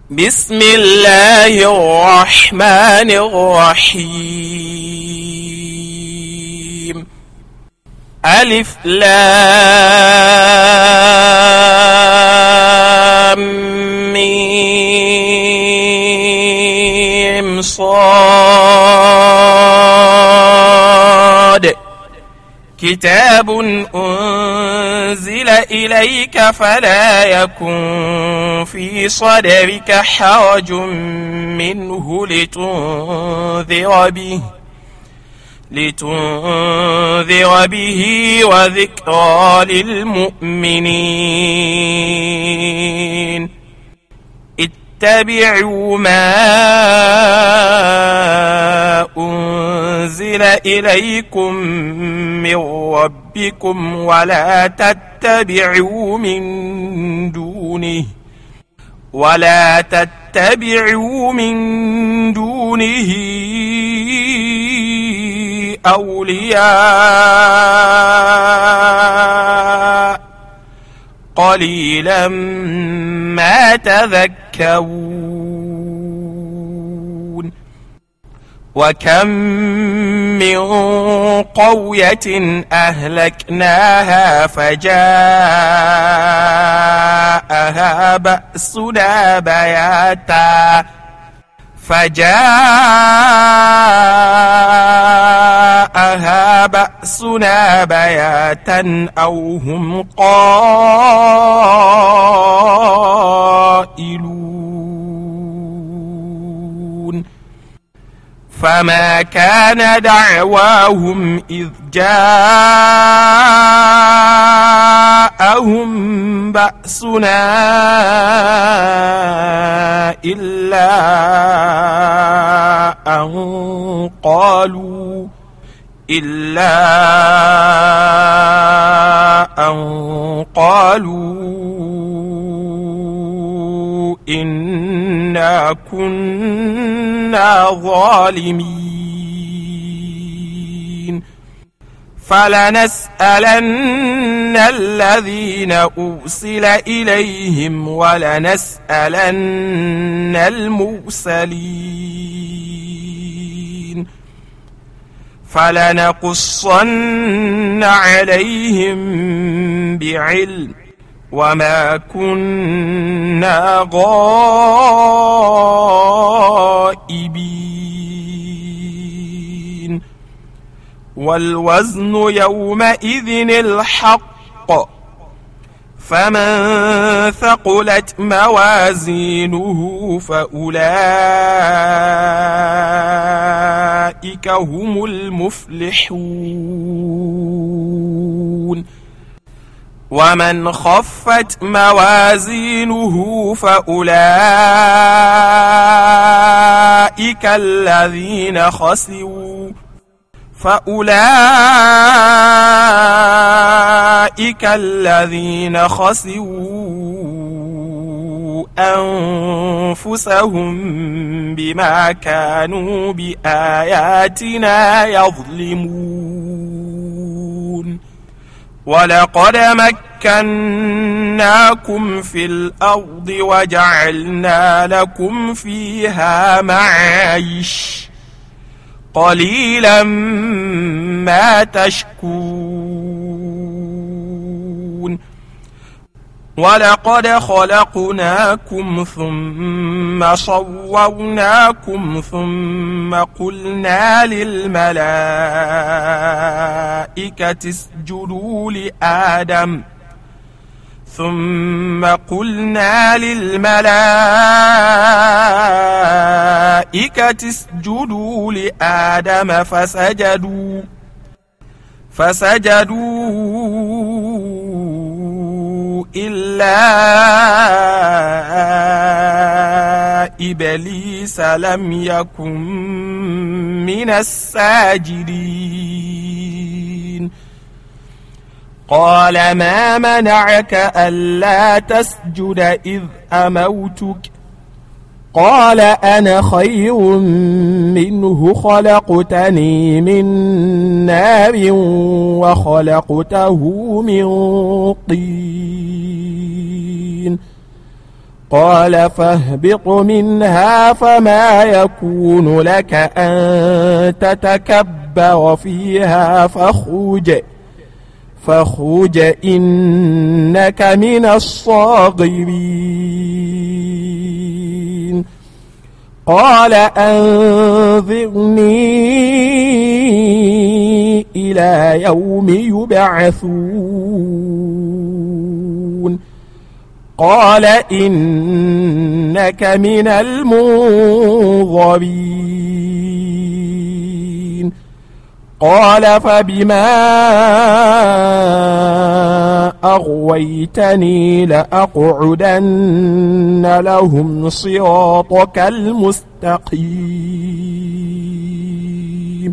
بسم الله الرحمن الرحيم. ألف لام ميم صاد. كتاب أنزل إليك فلا يكن في صدرك حرج منه لتنذر به وذكرى للمؤمنين. اتبعوا ما أنزل إليكم من ربكم ولا تتبعوا من دونه أولياء قليلا ما تذكرون. وكم من قرية أهلكناها فجاءها بأسنا بياتا أو هم قائلون. فما كان دعواهم إذ جاءهم بأسنا إلا أن قالوا إنا كنا ظالمين. فلنسألن الذين أرسل إليهم ولنسألن المرسلين. فلنقصن عليهم بعلم وما كنا غائبين. والوزن يومئذ الحق. فمن ثقلت موازينه فأولئك هم المفلحون. ومن خفت موازينه فأولئك الذين خسروا أنفسهم بما كانوا بآياتنا يظلمون. ولقد مكناكم في الأرض وجعلنا لكم فيها معايش قليلا ما تشكرون. ولقد خلقناكم ثم صورناكم ثم قلنا للملائكة اسجدوا لآدم فسجدوا إلا إبليس لم يكن من الساجدين. قال ما منعك ألا تسجد إذ أمرتك؟ قال أنا خير منه خلقتني من نار وخلقته من طين. قال فاهبط منها فما يكون لك أن تتكبر فيها فاخرج إنك من الصاغرين قال أنظرني إلى يوم يبعثون قال إنك من المنظرين قال فبما أغويتني لأقعدن لهم صراطك المستقيم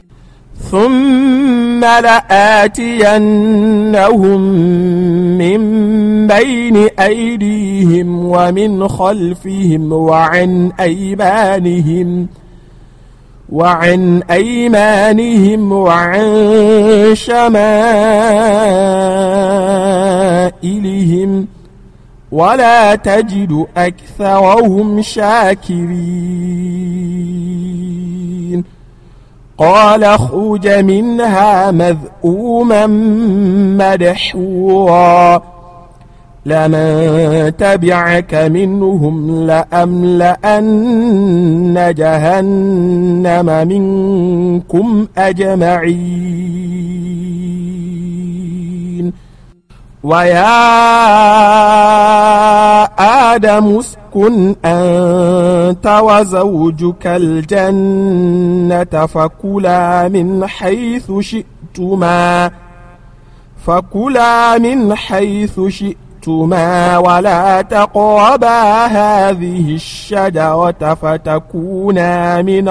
ثم لآتينهم من بين أيديهم ومن خلفهم وعن أيمانهم وعن شمائلهم ولا تجد أكثرهم شاكرين قال اخرج منها مذءوما مدحورا لمن تبعك منهم لأملأن جهنم منكم أجمعين ويا آدم اسكن أنت وزوجك الجنة فكلا من حيث شئتما ولا تقربا هذه الشجرة فتكونا من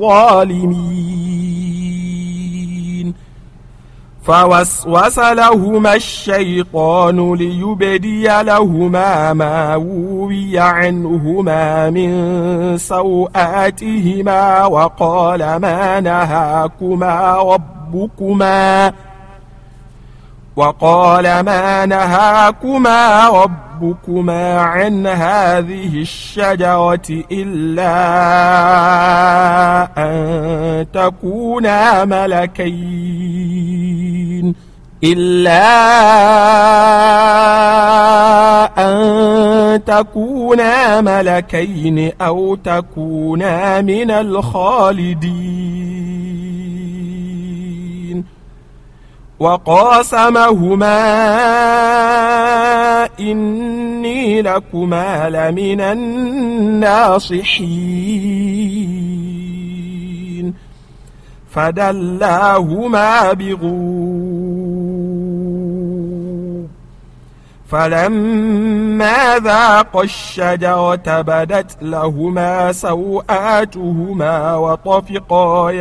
الظالمين فوسوس لهما الشيطان ليبدي لهما ما وري عنهما من سوآتهما وقال ما نهاكما ربكما عن هذه الشجرة إلا أن تكونا ملكين أو تكونا من الخالدين وقاسمهما إني لكما لمن الناصحين فدلاهما بغرور فلما ذاقا الشجرة بدت لهما سوآتهما وطفقا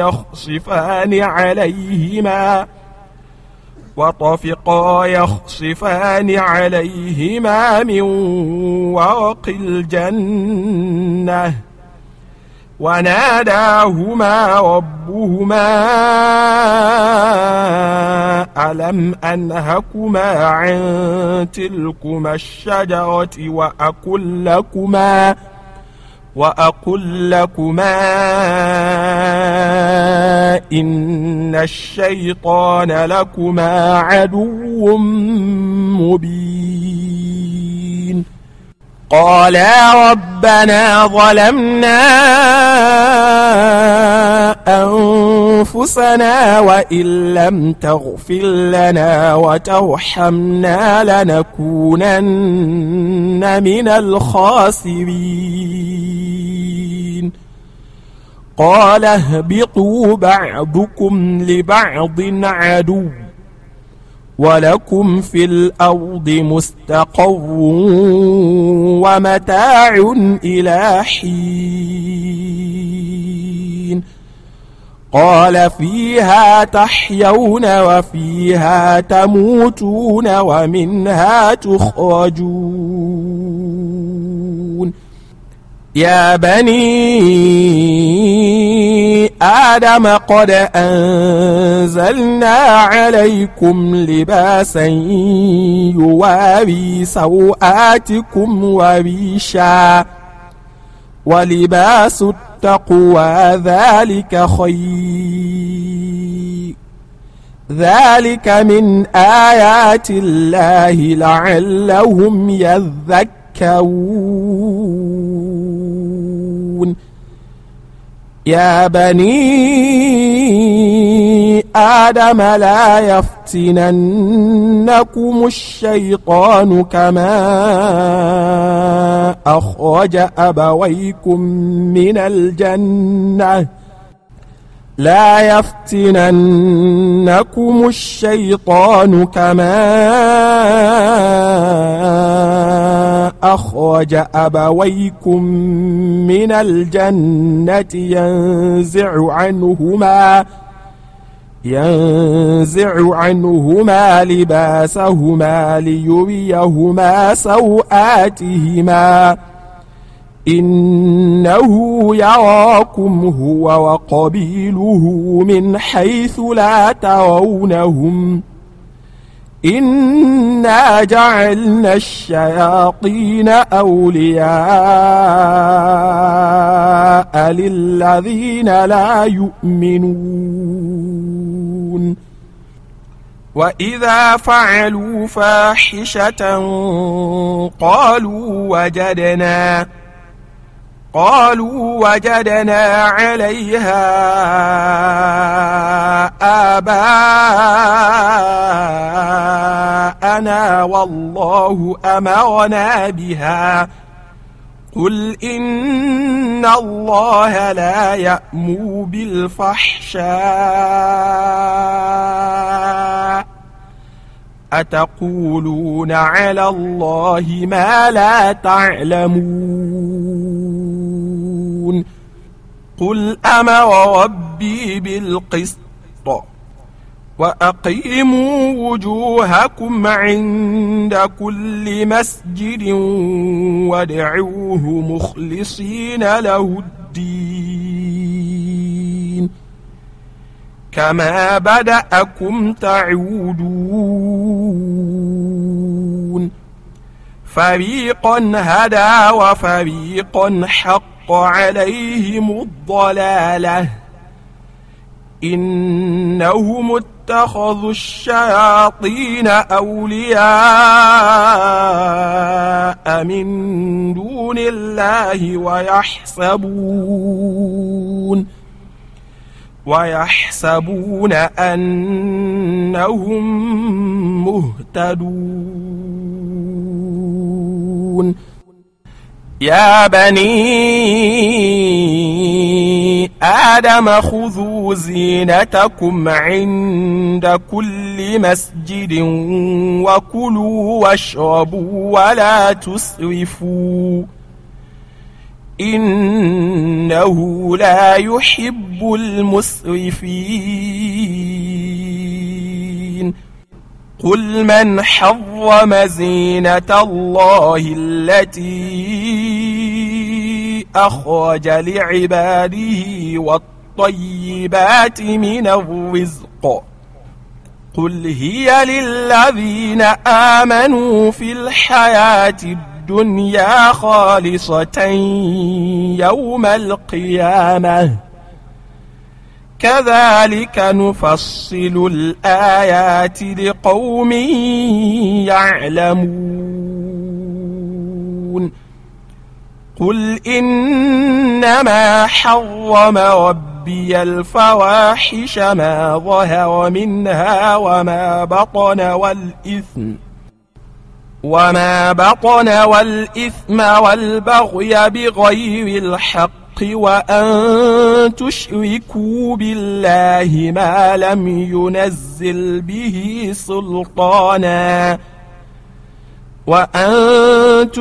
يخصفان عليهما من ورق الجنة وناداهما ربهما ألم أنهكما عن تلكما الشجرة وأقل لكما إن الشيطان لكما عدو مبين قالا ربنا ظلمنا أنفسنا وإن لم تغفر لنا وترحمنا لنكونن من الخاسرين قال اهبطوا بعضكم لبعض عدو ولكم في الأرض مستقر ومتاع إلى حين قال فيها تحيون وفيها تموتون ومنها تخرجون يا بني آدم قد أنزلنا عليكم لباسا يواري سوآتكم وريشا ولباس التقوى ذلك خير ذلك من آيات الله لعلهم يذكرون يا بني آدم لا يفتننكم الشيطان كما أخرج أبويكم من الجنة لا يفتننكم الشيطان كما أخرج أبويكم من الجنة ينزع عنهما لباسهما ليريهما سوآتهما إنه يراكم هو وقبيله من حيث لا ترونهم إنا جعلنا الشياطين أولياء للذين لا يؤمنون وإذا فعلوا فاحشة قالوا وجدنا عليها آباءنا والله أمرنا بها قل إن الله لا يأمر بالفحشاء أتقولون على الله ما لا تعلمون قل أمر ربي بالقسط وأقيموا وجوهكم عند كل مسجد وادعوه مخلصين له الدين كما بدأكم تعودون فريقا هدى وفريقا حق عليهم الضلالة إنهم اتخذوا الشياطين أولياء من دون الله ويحسبون أنهم مهتدون يا بني آدم خذوا زينتكم عند كل مسجد وكلوا واشربوا ولا تسرفوا إنه لا يحب المسرفين قل من حرم زينة الله التي أخرج لعباده والطيبات من الرزق قل هي للذين آمنوا في الحياة الدنيا خالصة يوم القيامة كذلك نفصل الآيات لقوم يعلمون قل إنما حرم ربي الفواحش ما ظهر منها وما بطن والإثم والبغي بغير الحق وأن تشركوا بالله ما لم ينزل به سلطانا وأن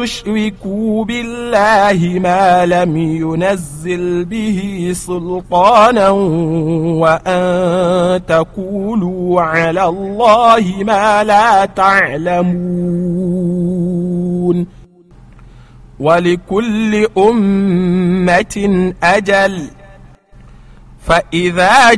تقولوا على الله ما لا تعلمون ولكل أمة أجل فإذا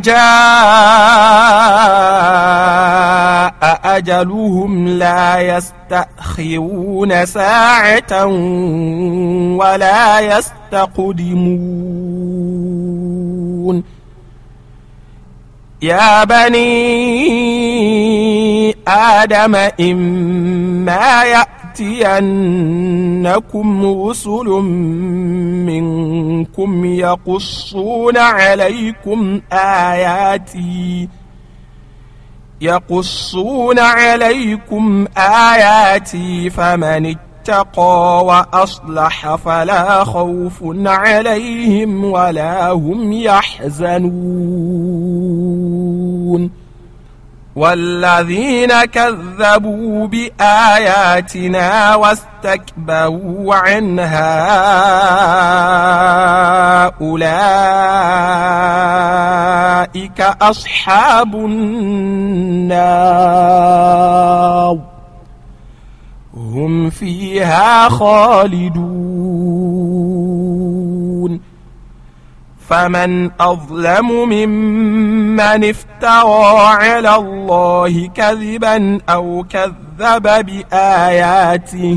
جاء أجلهم لا يستأخرون ساعة ولا يستقدمون يا بني آدم إما يأتينكم رسل منكم يقصون عليكم آياتي فمن اتقى وأصلح فلا خوف عليهم ولا هم يحزنون والذين كذبوا بآياتنا واستكبروا عنها أولئك أصحاب النار هم فيها خالدون فمن أظلم ممن افترى على الله كذبا أو كذب بآياته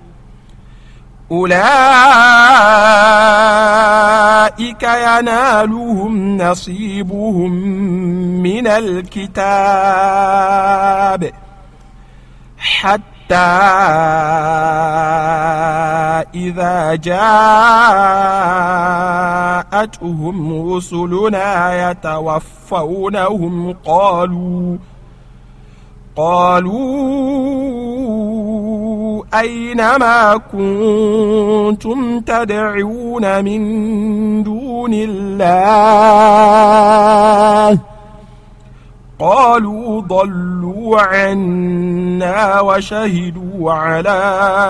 أولئك ينالهم نصيبهم من الكتاب حتى إذا جاءتهم رسلنا يتوفونهم قالوا أين ما كنتم تدعون من دون الله قالوا ضلوا عنا وشهدوا على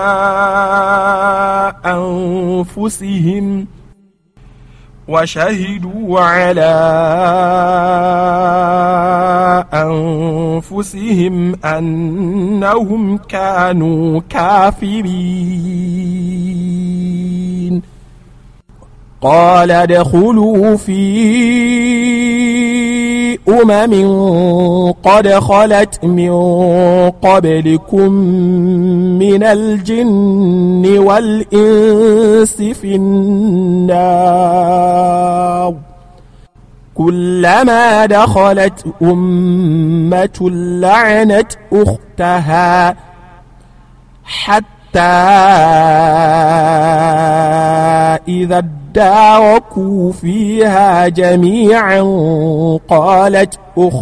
أنفسهم أنهم كانوا كافرين قال ادخلوا في قد خلت من قبلكم من الجن والإنس في النار كلما دخلت أمة لعنت أختها حتى إذا اداركوا فيها جميعا قالت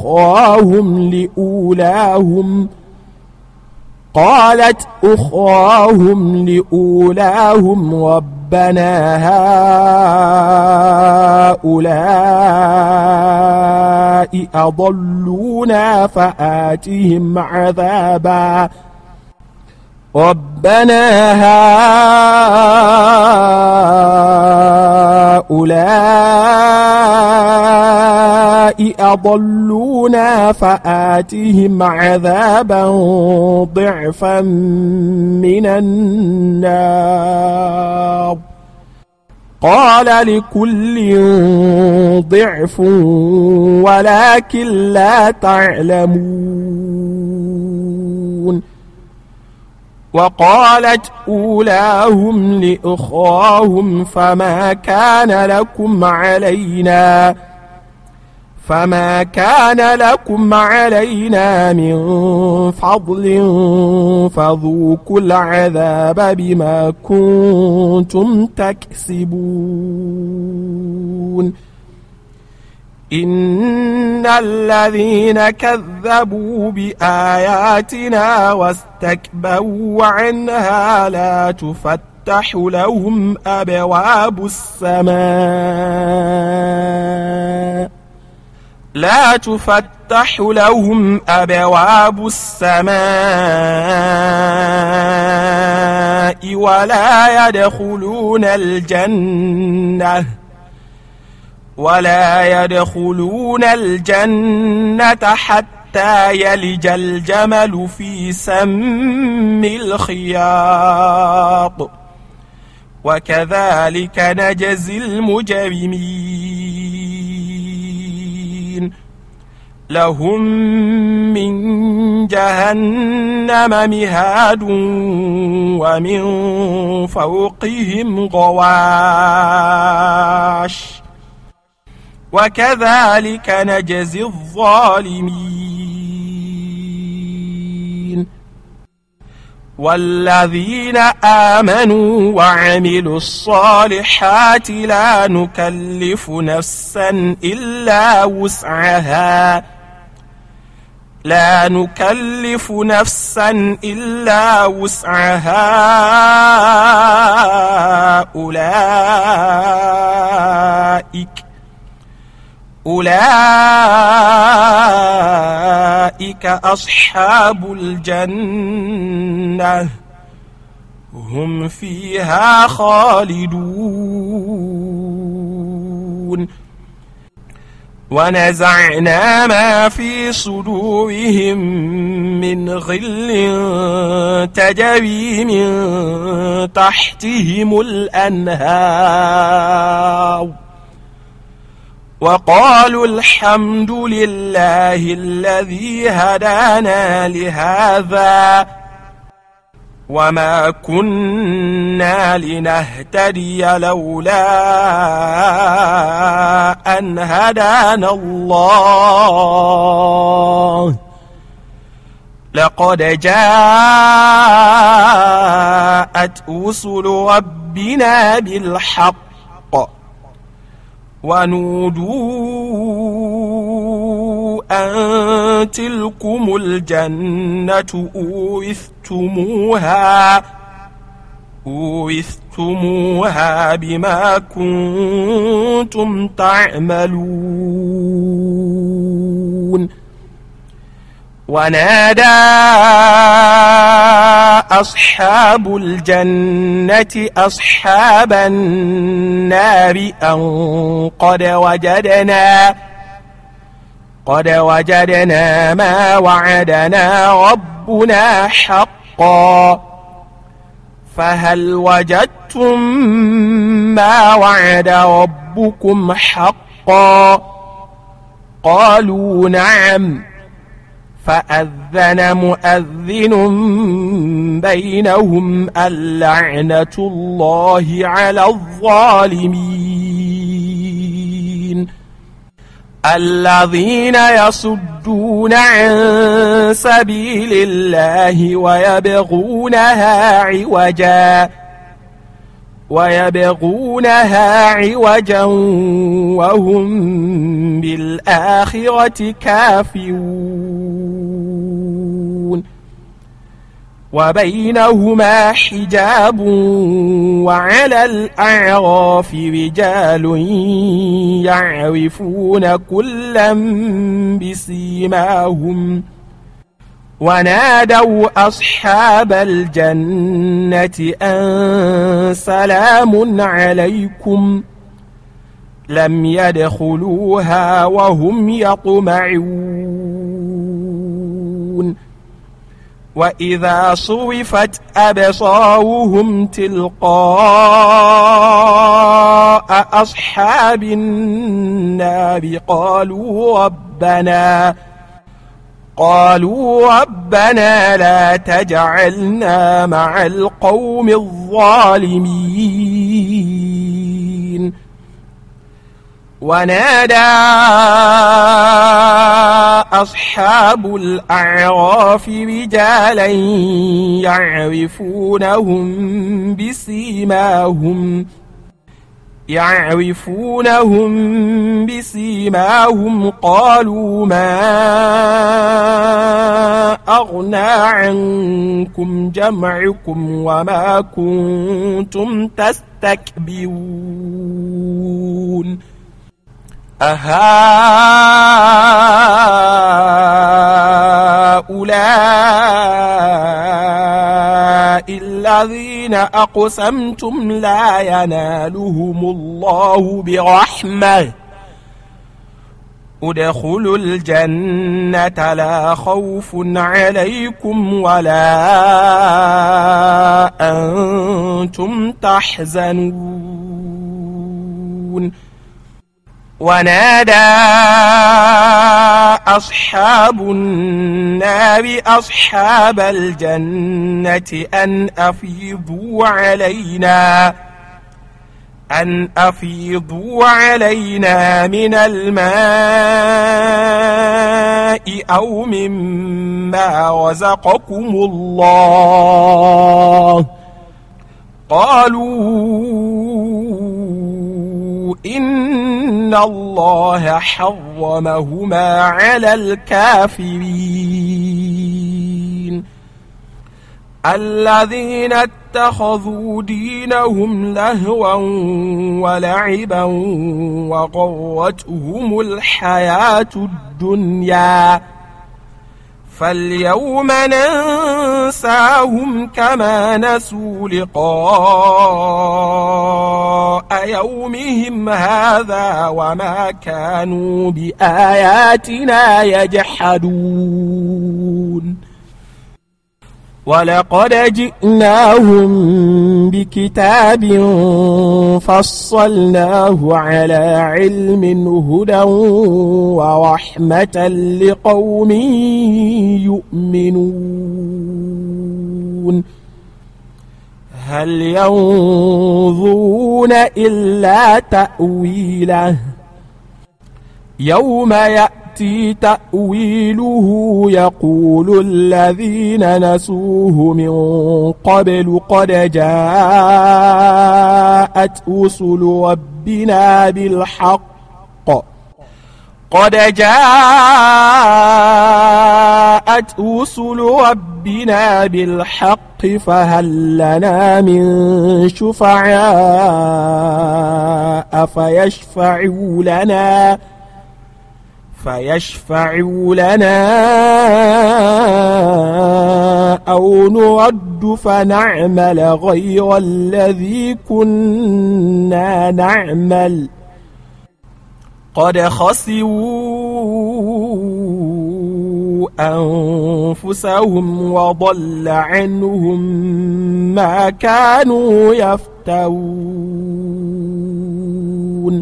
أخراهم لأولاهم ربنا هؤلاء أضلونا فآتهم عذابا ضعفا من النار قال لكل ضعف ولكن لا تعلمون وقالت أولاهم لأخراهم فما كان لكم علينا من فضل فذوقوا العذاب بما كنتم تكسبون إن الذين كذبوا بآياتنا واستكبروا عنها لا تفتح لهم أبواب السماء ولا يدخلون الجنة حتى يلج الجمل في سم الخياط وكذلك نجزي المجرمين لهم من جهنم مهاد ومن فوقهم غواش وكذلك نجزي الظالمين والذين آمنوا وعملوا الصالحات لا نكلف نفسا إلا وسعها أولئك أصحاب الجنة هم فيها خالدون ونزعنا ما في صدورهم من غل تجري من تحتهم الأنهار وقالوا الحمد لله الذي هدانا لهذا وما كنا لنهتدي لولا أن هدانا الله لقد جاءت رسل ربنا بالحق ونودوا أن تلكم الجنة أورثتموها بما كنتم تعملون ونادى أصحاب الجنة أصحاب النار أن قد وجدنا ما وعدنا ربنا حقا فهل وجدتم ما وعد ربكم حقا قالوا نعم فأذن مؤذن بينهم اللعنة الله على الظالمين الذين يصدون عن سبيل الله ويبغونها عوجا وهم بالآخرة كافرون وبينهما حجاب وعلى الأعراف رجال يعرفون كلا بسيماهم ونادوا أصحاب الجنة أن سلام عليكم لم يدخلوها وهم يطمعون وإذا صرفت أبصارهم تلقاء أصحاب النار قالوا ربنا لا تجعلنا مع القوم الظالمين ونادى أصحاب الأعراف رجالا يعرفونهم بسيماهم قالوا ما أغنى عنكم جمعكم وما كنتم تستكبرون أهؤلاء الذين أقسمتم لا ينالهم الله برحمة ادخلوا الجنة لا خوف عليكم ولا أنتم تحزنون ونادى أصحاب النار أصحاب الجنة أن أفيضوا علينا من الماء أو مما رزقكم الله قالوا إن الله حرمهما على الكافرين الذين اتخذوا دينهم لهوا ولعبا وغرتهم الحياة الدنيا فاليوم ننساهم كما نسوا لقاء يومهم هذا وما كانوا بآياتنا يجحدون ولقد جئناهم بكتاب فصلناه على علم هدى ورحمة لقوم يؤمنون هل ينظرون إلا تأويله يوم يأتي تأويله يقول الذين نسوه من قبل قد جاءت رسل ربنا بالحق فهل لنا من شفعاء فيشفعوا لنا أو نرد فنعمل غير الذي كنا نعمل قد خسروا أنفسهم وضل عنهم ما كانوا يفترون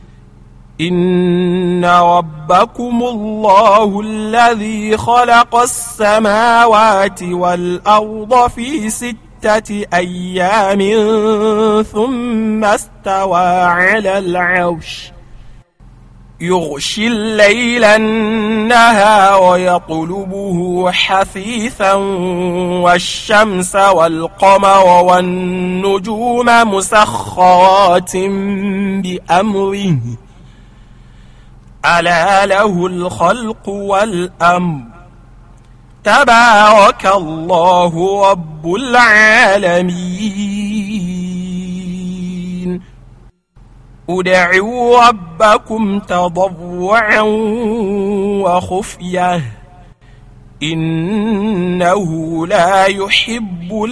إن ربكم الله الذي خلق السماوات والأرض في 6 أيام ثم استوى على العرش يغشي الليل النهار يطلبه حثيثا والشمس والقمر والنجوم مسخرات بأمره ألا له الخلق والأمر تبارك الله رب العالمين ادعوا ربكم تضرعا وخفية إنه لا يحب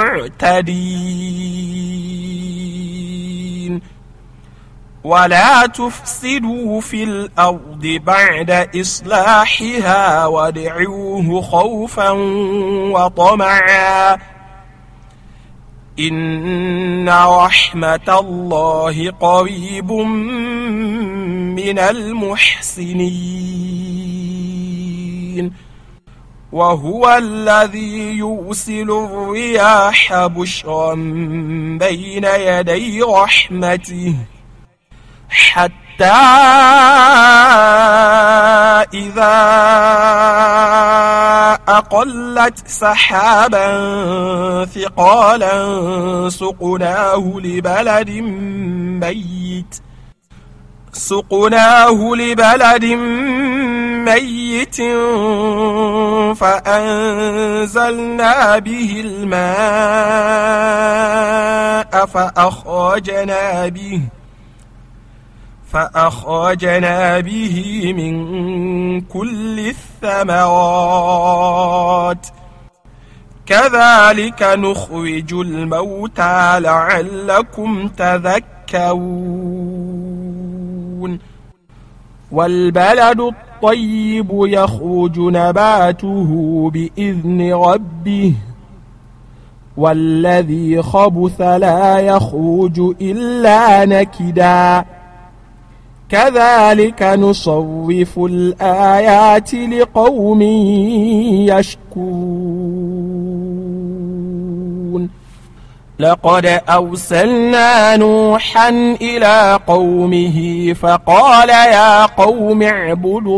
المعتدين ولا تفسدوا في الأرض بعد إصلاحها وادعوه خوفا وطمعا إن رحمة الله قريب من المحسنين وهو الذي يرسل الرياح بشرا بين يدي رحمته حتى إذا أقلت سحابا ثقالا سقناه لبلد ميت فأنزلنا به الماء فأخرجنا به من كل الثمرات كذلك نخرج الموتى لعلكم تذكرون والبلد الطيب يخرج نباته بإذن ربه والذي خبث لا يخرج إلا نكدا كذلك نصرف الآيات لقوم يشكرون لقد أرسلنا نوحا إلى قومه فقال يا قوم اعبدوا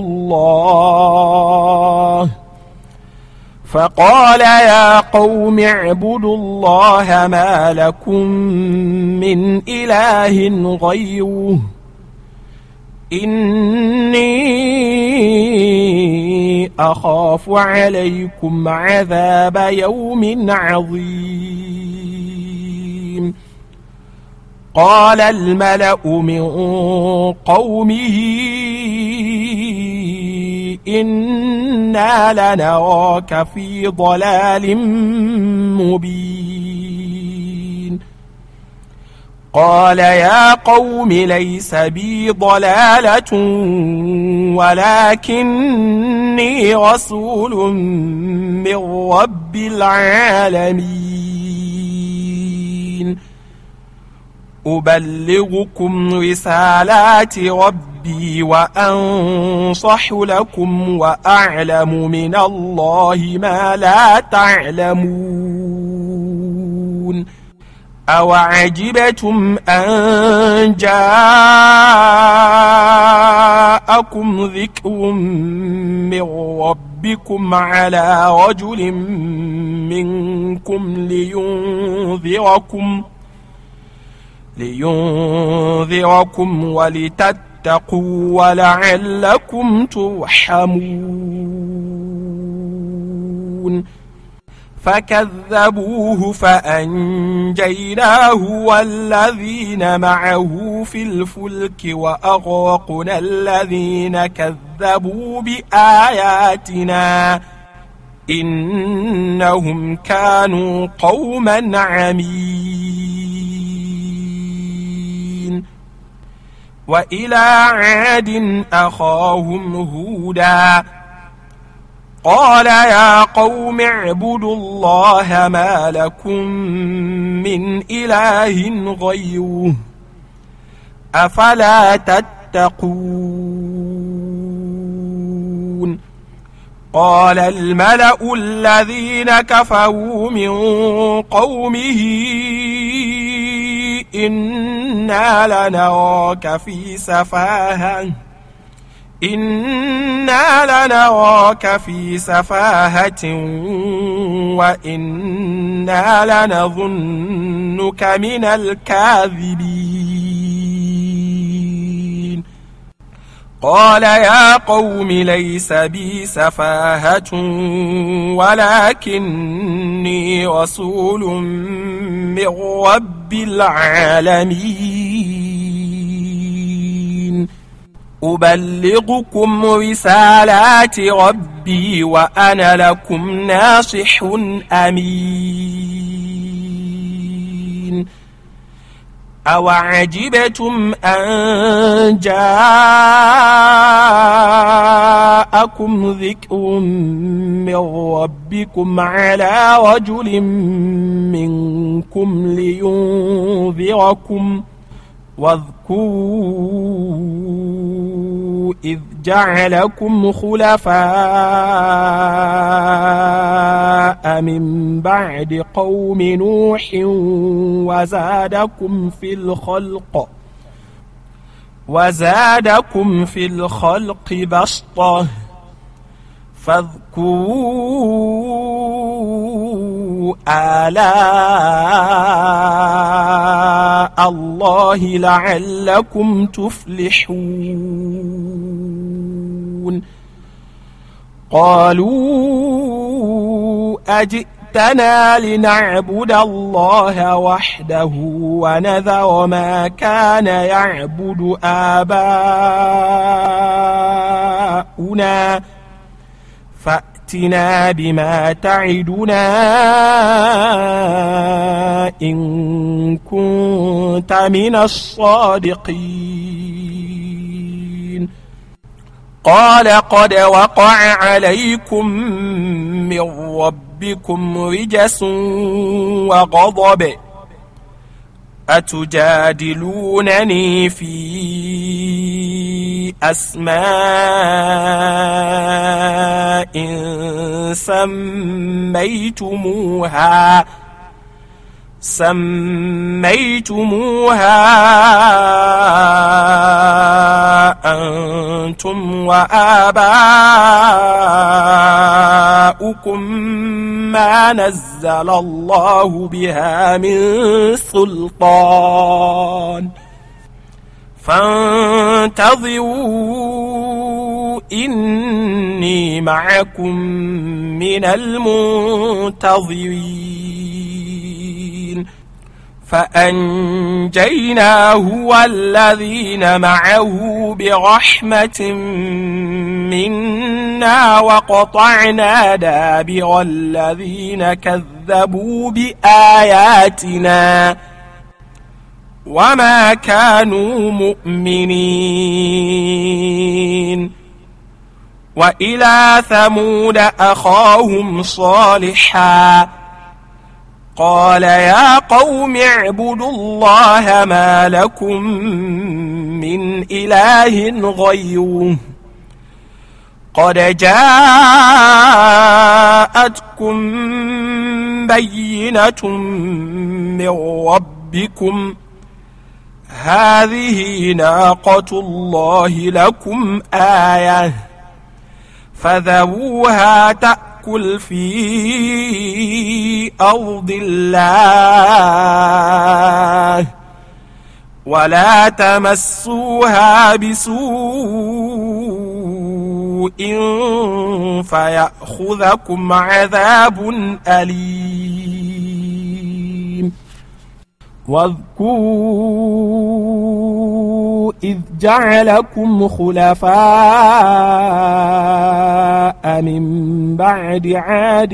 الله ما لكم من إله غيره إني أخاف عليكم عذاب يوم عظيم قال الملأ من قومه إنا لنراك في ضلال مبين قال يا قوم ليس بي ضلالة ولكني رسول من رب العالمين أبلغكم رسالات ربي وأنصح لكم وأعلم من الله ما لا تعلمون أوعجبتم أن جاءكم ذكر من ربكم على رجل منكم لينذركم ولتتقوا ولعلكم ترحمون فكذبوه فأنجيناه والذين معه في الفلك وأغرقنا الذين كذبوا بآياتنا إنهم كانوا قوما عمين وإلى عاد أخاهم هودا قال يا قوم اعبدوا الله ما لكم من إله غيره أفلا تتقون قال الملأ الذين كفروا من قومه إنا لنراك في سفاهة وإنا لنظنك من الكاذبين قال يا قوم ليس بي سفاهة ولكني رسول من رب العالمين أبلغكم رسالات ربي وأنا لكم ناصح أمين أوعجبتم أن جاءكم ذكر من ربكم على رجل منكم لينذركم واذكروا إذ جعلكم خلفاء من بعد قوم نوح وزادكم في الخلق بسطة فاذكروا آلاء الله لعلكم تفلحون قالوا أجئتنا لنعبد الله وحده ونذر ما كان يعبد آباؤنا فأتنا بما تعدنا إن كنت من الصادقين قال قد وقع عليكم من ربكم رجس وغضب أتجادلونني في أسماء سميتموها أنتم وآباؤكم ما نزل الله بها من سلطان فانتظروا إني معكم من المنتظرين فأنجيناه والذين معه برحمة منا وقطعنا دابر الذين كذبوا بآياتنا وما كانوا مؤمنين وإلى ثمود أخاهم صالحا قال يا قوم اعبدوا الله ما لكم من إله غيره قد جاءتكم بينة من ربكم هذه ناقة الله لكم آية فذروها تأكل في أرض الله ولا تمسوها بسوء فيأخذكم عذاب أليم واذكروا إذ جعلكم خلفاء من بعد عاد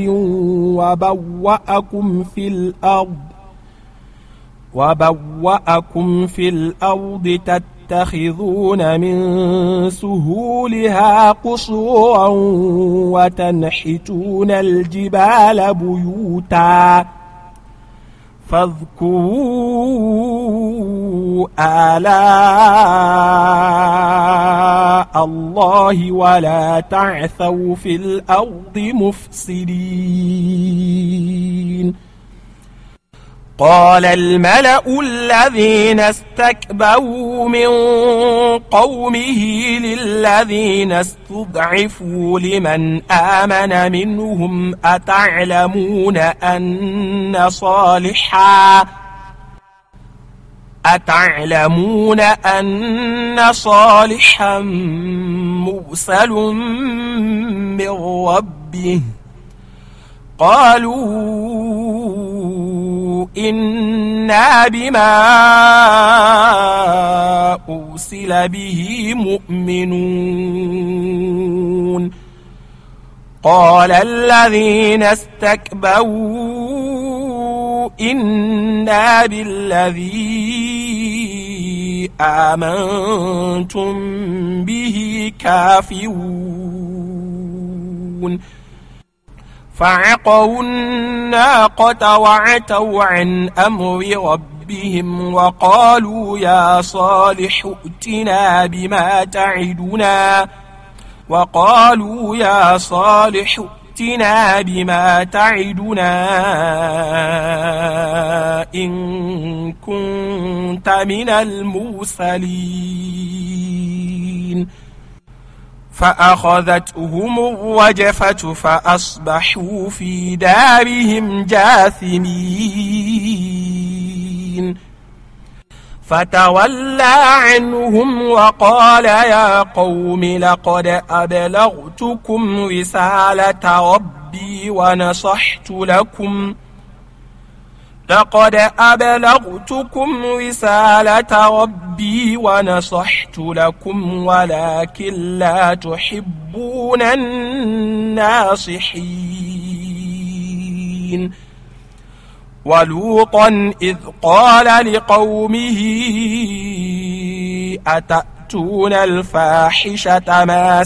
وبوأكم في الأرض تتخذون من سهولها قصورا وتنحتون الجبال بيوتا فاذكروا آلاء الله ولا تعثوا في الأرض مفسدين قال الملأ الذين استكبروا من قومه للذين استضعفوا لمن آمن منهم أتعلمون أن صالحا مرسل من ربه قالوا إنا بما أرسل به مؤمنون قال الذين استكبروا إنا بالذي آمنتم به كافرون فعقروا الناقة وعتوا عن أمر ربهم وقالوا يا صالح ائتنا بما تعدنا إن كنت من المرسلين فأخذتهم الرجفة فأصبحوا في دارهم جاثمين فتولى عنهم وقال يا قوم لقد أبلغتكم رسالة ربي ونصحت لكم ولكن لا تحبون الناصحين ولوطا إذ قال لقومه أتأتون أتأتون الفاحشة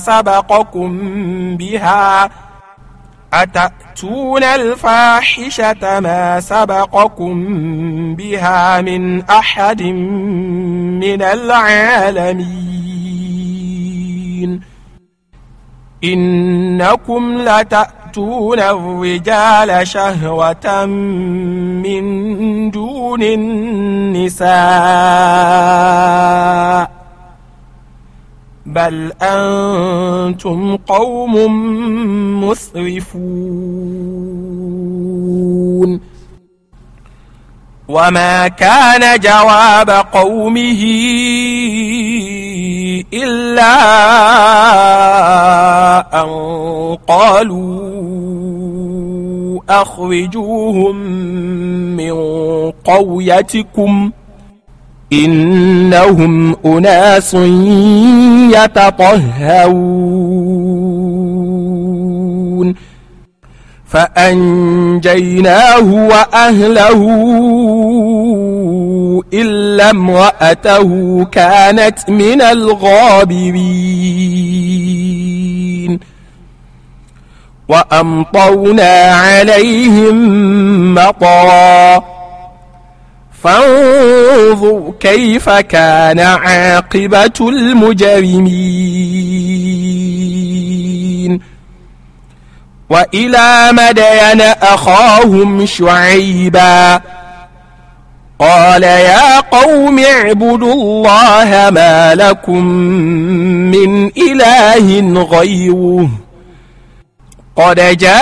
ما سبقكم بها من أحد من العالمين إنكم لتأتون الرجال شهوة من دون النساء بل أنتم قوم مسرفون وما كان جواب قومه إلا أن قالوا أخرجوهم من قريتكم إنهم أناس يتطهرون فأنجيناه وأهله إلا امرأته كانت من الغابرين وأمطرنا عليهم مطرا فانظر كيف كان عاقبة المجرمين وإلى مدين أخاهم شعيبا قال يا قوم اعبدوا الله ما لكم من إله غيره قد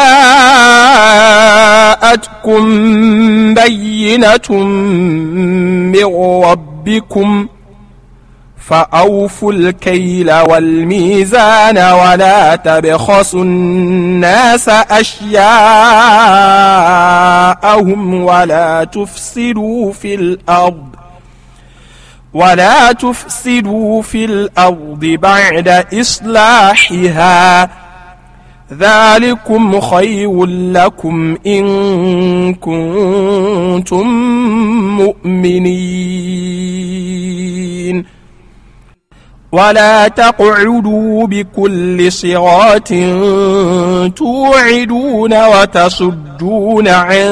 جاءتكم بينة من ربكم فأوفوا الكيل والميزان ولا تبخسوا الناس أشياءهم ولا تفسدوا في الأرض بعد إصلاحها ذلكم خير لكم إن كنتم مؤمنين ولا تقعدوا بكل صراط توعدون وتصدون عن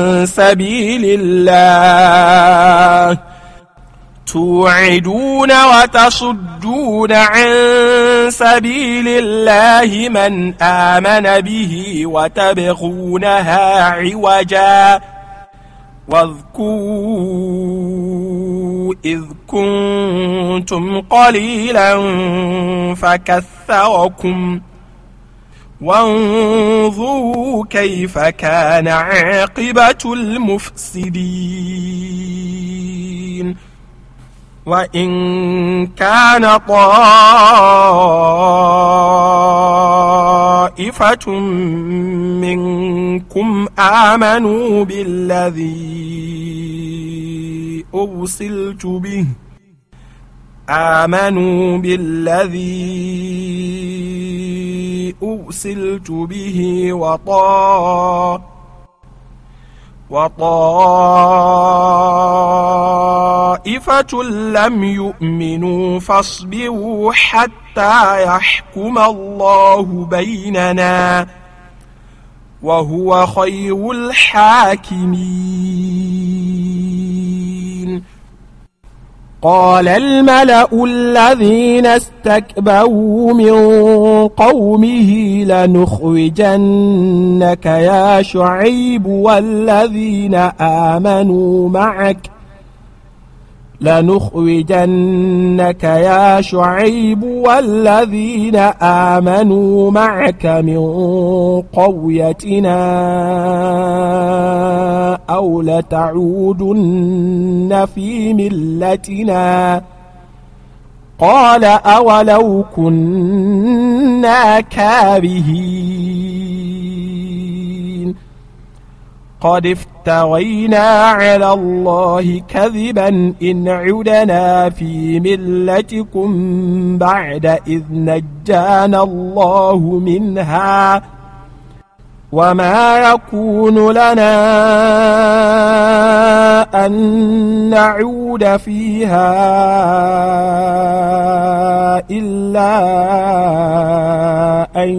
سبيل الله من آمن به وتبغونها عوجا واذكروا إذ كنتم قليلا فكثركم وانظروا كيف كان عاقبة المفسدين وإن كان طائفة منكم آمنوا بالذي أرسلت به وطائفة لم يؤمنوا فاصبروا حتى يحكم الله بيننا وهو خير الحاكمين قال الملأ الذين استكبروا من قومه لنخرجنك يا شعيب والذين آمنوا معك من قريتنا أو لتعودن في ملتنا قال أولو كنا كارهين قد افترينا على الله كذبا إن عدنا في ملتكم بعد إذ نجانا الله منها وما يكون لنا أن نعود فيها إلا أن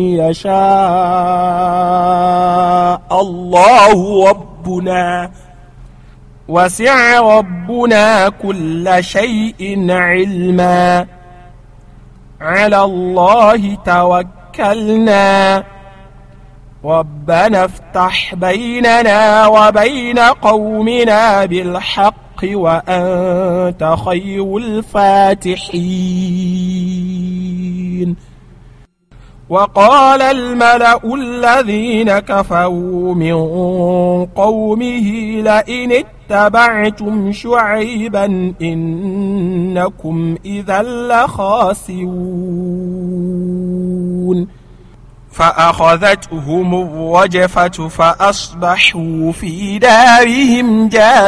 يشاء الله ربنا وسع ربنا كل شيء علما على الله توكلنا ربنا افتح بيننا وبين قومنا بالحق وأنت خير الفاتحين. وقال الملأ الذين كفروا من قومه لئن اتبعتم شعيبا إنكم إذا لخاسرون فأخذتهم الرجفة فأصبحوا في دارهم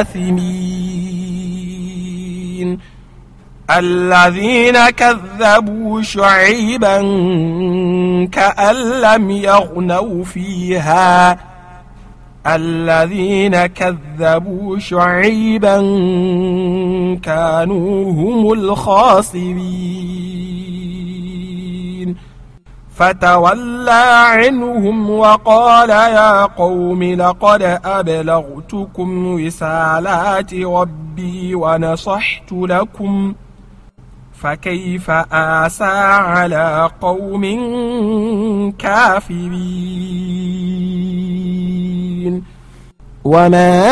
جاثمين. الذين كذبوا شعيبا كأن لم يغنوا فيها الذين كذبوا شعيبا كانوا هم الخاسرين. فتولى عنهم وقال يا قوم لقد أبلغتكم رسالات ربي ونصحت لكم فكيف آسى على قوم كافرين. وما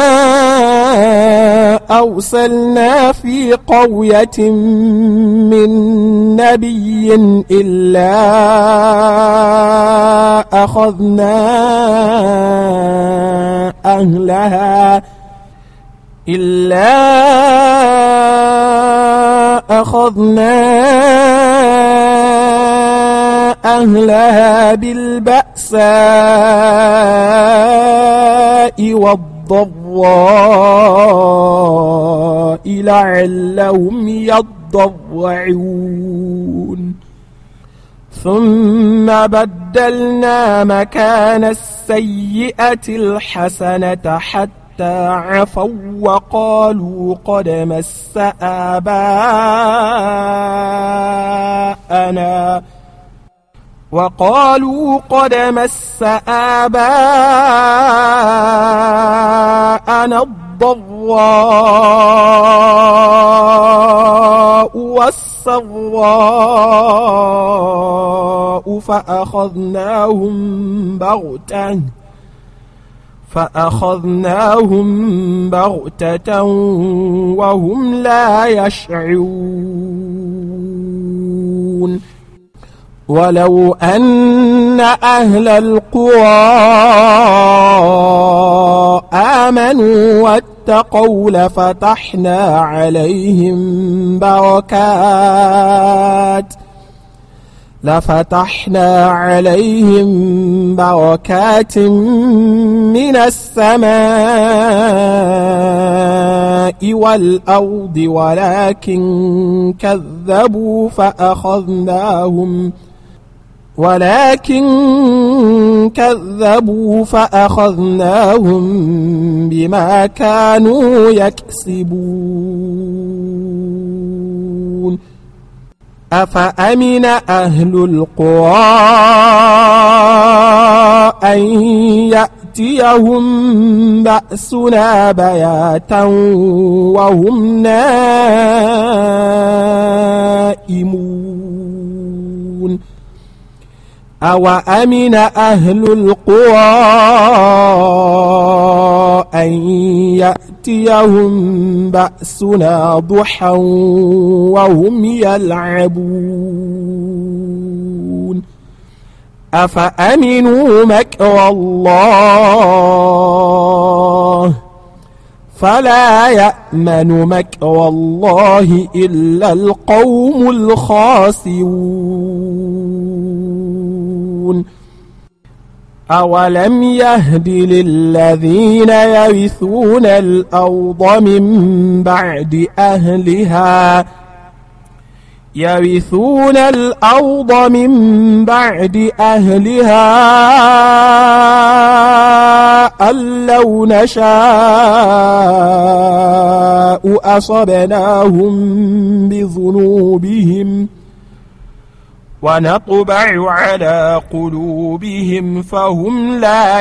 أرسلنا في قرية من نبي إلا أخذنا أهلها بالبأساء والضراء لعلهم يضرعون. ثم بدلنا مكان السيئة الحسنة حتى عفوا وقالوا قد مس آباءنا الضراء والسراء فأخذناهم بغتة وهم لا يشعرون. ولو أن أهل القرى آمنوا واتقوا لفتحنا عليهم بركات من السماء والأرض ولكن كذبوا فأخذناهم بما كانوا يكسبون. أفأمن أهل القرى أن يأتيهم بأسنا بياتا وهم نائمون. أوأمن أهل القرى أن يأتيهم بأسنا ضحى وهم يلعبون. أفأمنوا مكر الله فلا يأمن مكر الله إلا القوم الخاسرون. أولم يهد للذين يرثون الأرض من بعد أهلها أن لو نشاء أصبناهم ونطبع على قلوبهم فهم لا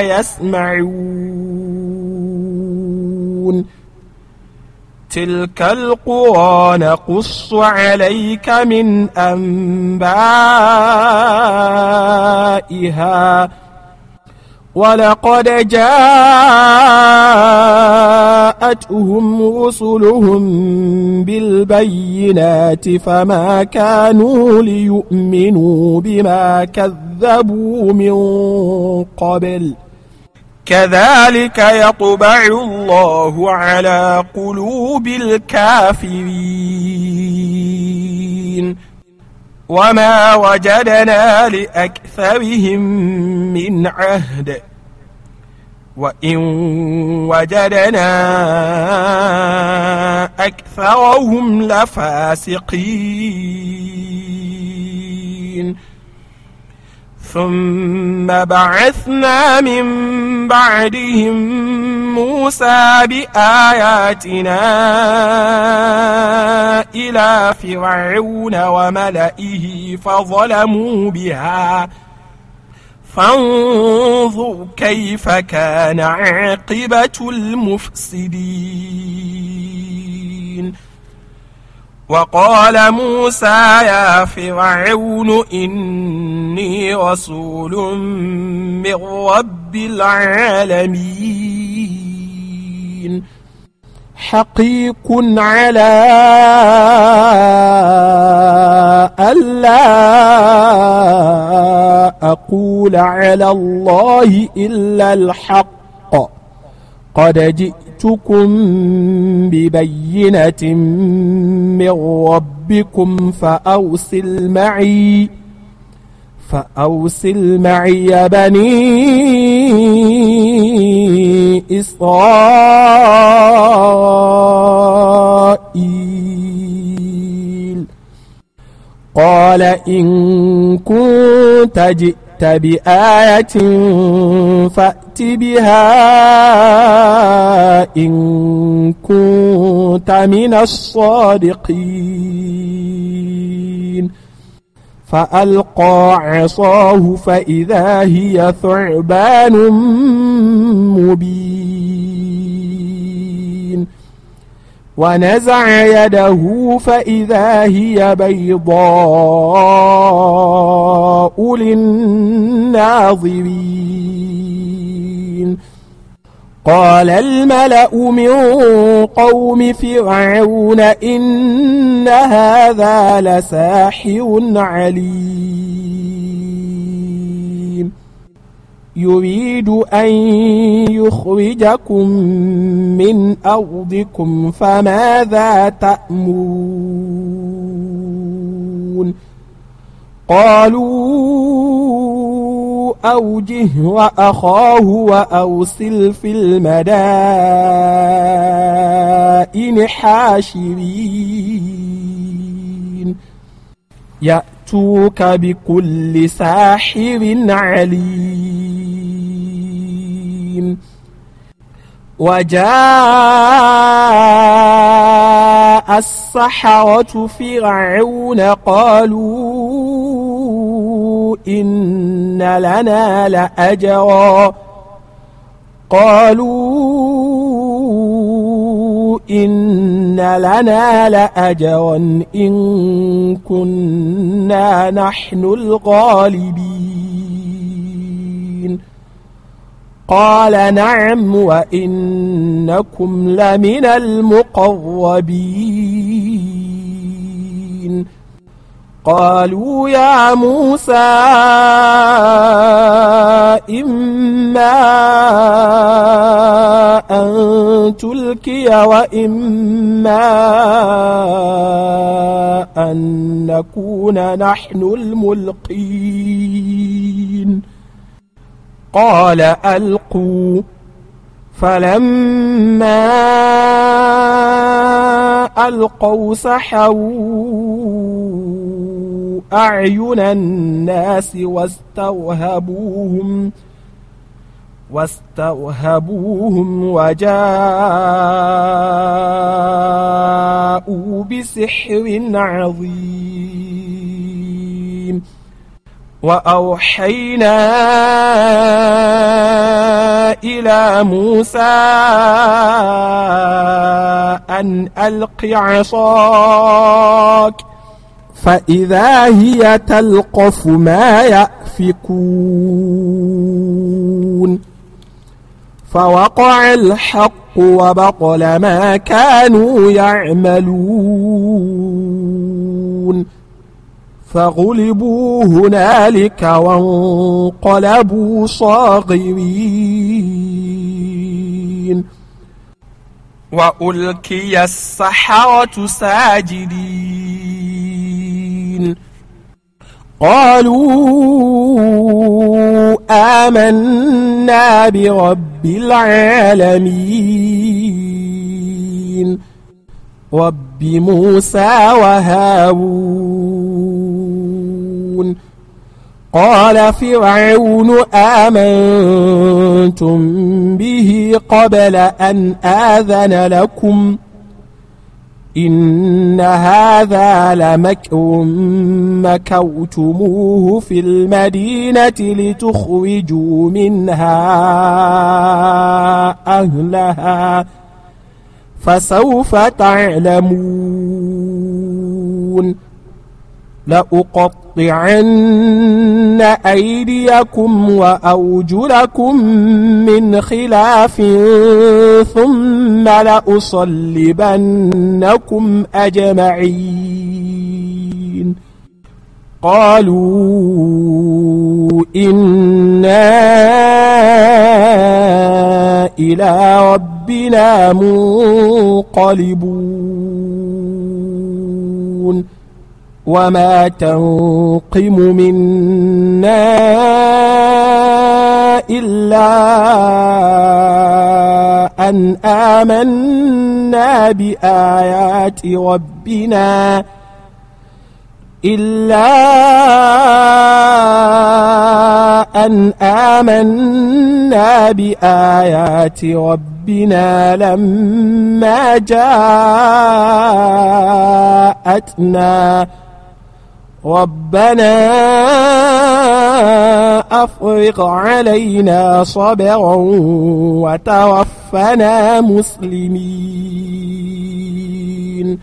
يسمعون تلك القرى نقص عليك من أنبائها ولقد جاءتهم رسلهم بالبينات فما كانوا ليؤمنوا بما كذبوا من قبل كذلك يطبع الله على قلوب الكافرين وما وجدنا لأكثرهم من عهد وإن وجدنا أكثرهم لفاسقين ثم بعثنا من بعدهم موسى بآياتنا إلى فرعون وملئه فظلموا بها فانظر كيف كان عاقبة المفسدين وقال موسى يا فرعون إني رسول من رب العالمين حقيق على ألا أقول على الله إلا الحق قد جئتكم ببينة من ربكم فأرسل معي بني إسرائيل قال إن كنت جئت بآية فأت بها إن كنت من الصادقين فألقى عصاه فإذا هي ثعبان مبين ونزع يده فإذا هي بيضاء للناظرين قال الملأ من قوم فرعون إن هذا لساحر عليم يريد أن يخرجكم من أرضكم فماذا تأمرون قالوا أوجه وأخاه وأرسل في المدائن حاشرين يأتوك بكل ساحر عليم وجاء السحرة فرعون قالوا إن لنا لأجرا إن كنا نحن الغالبين قال نعم وإنكم لمن المقربين قالوا يا موسى إما أن تلقي وإما أن نكون نحن الملقين قال ألقوا فلما ألقوا سحروا أعين الناس واسترهبوهم وجاءوا بسحر عظيم وأوحينا إلى موسى أن ألق عصاك فإذا هي تلقف ما يأفكون فوقع الحق وبطل ما كانوا يعملون فغلبوا هنالك وانقلبوا صاغرين وألقي السحرة ساجدين قالوا آمنا برب العالمين رب موسى وهارون قال فرعون آمنتم به قبل أن آذن لكم إن هذا لمكر مكرتموه في المدينة لتخرجوا منها أهلها فسوف تعلمون لأقطعن أيديكم وأرجلكم من خلاف ثم لأصلبنكم أجمعين قالوا إنا إلى ربنا منقلبون وما تنقم منا إلا أن آمنا بآيات ربنا لما جاءتنا ربنا أفرغ علينا صبرا وتوفنا مسلمين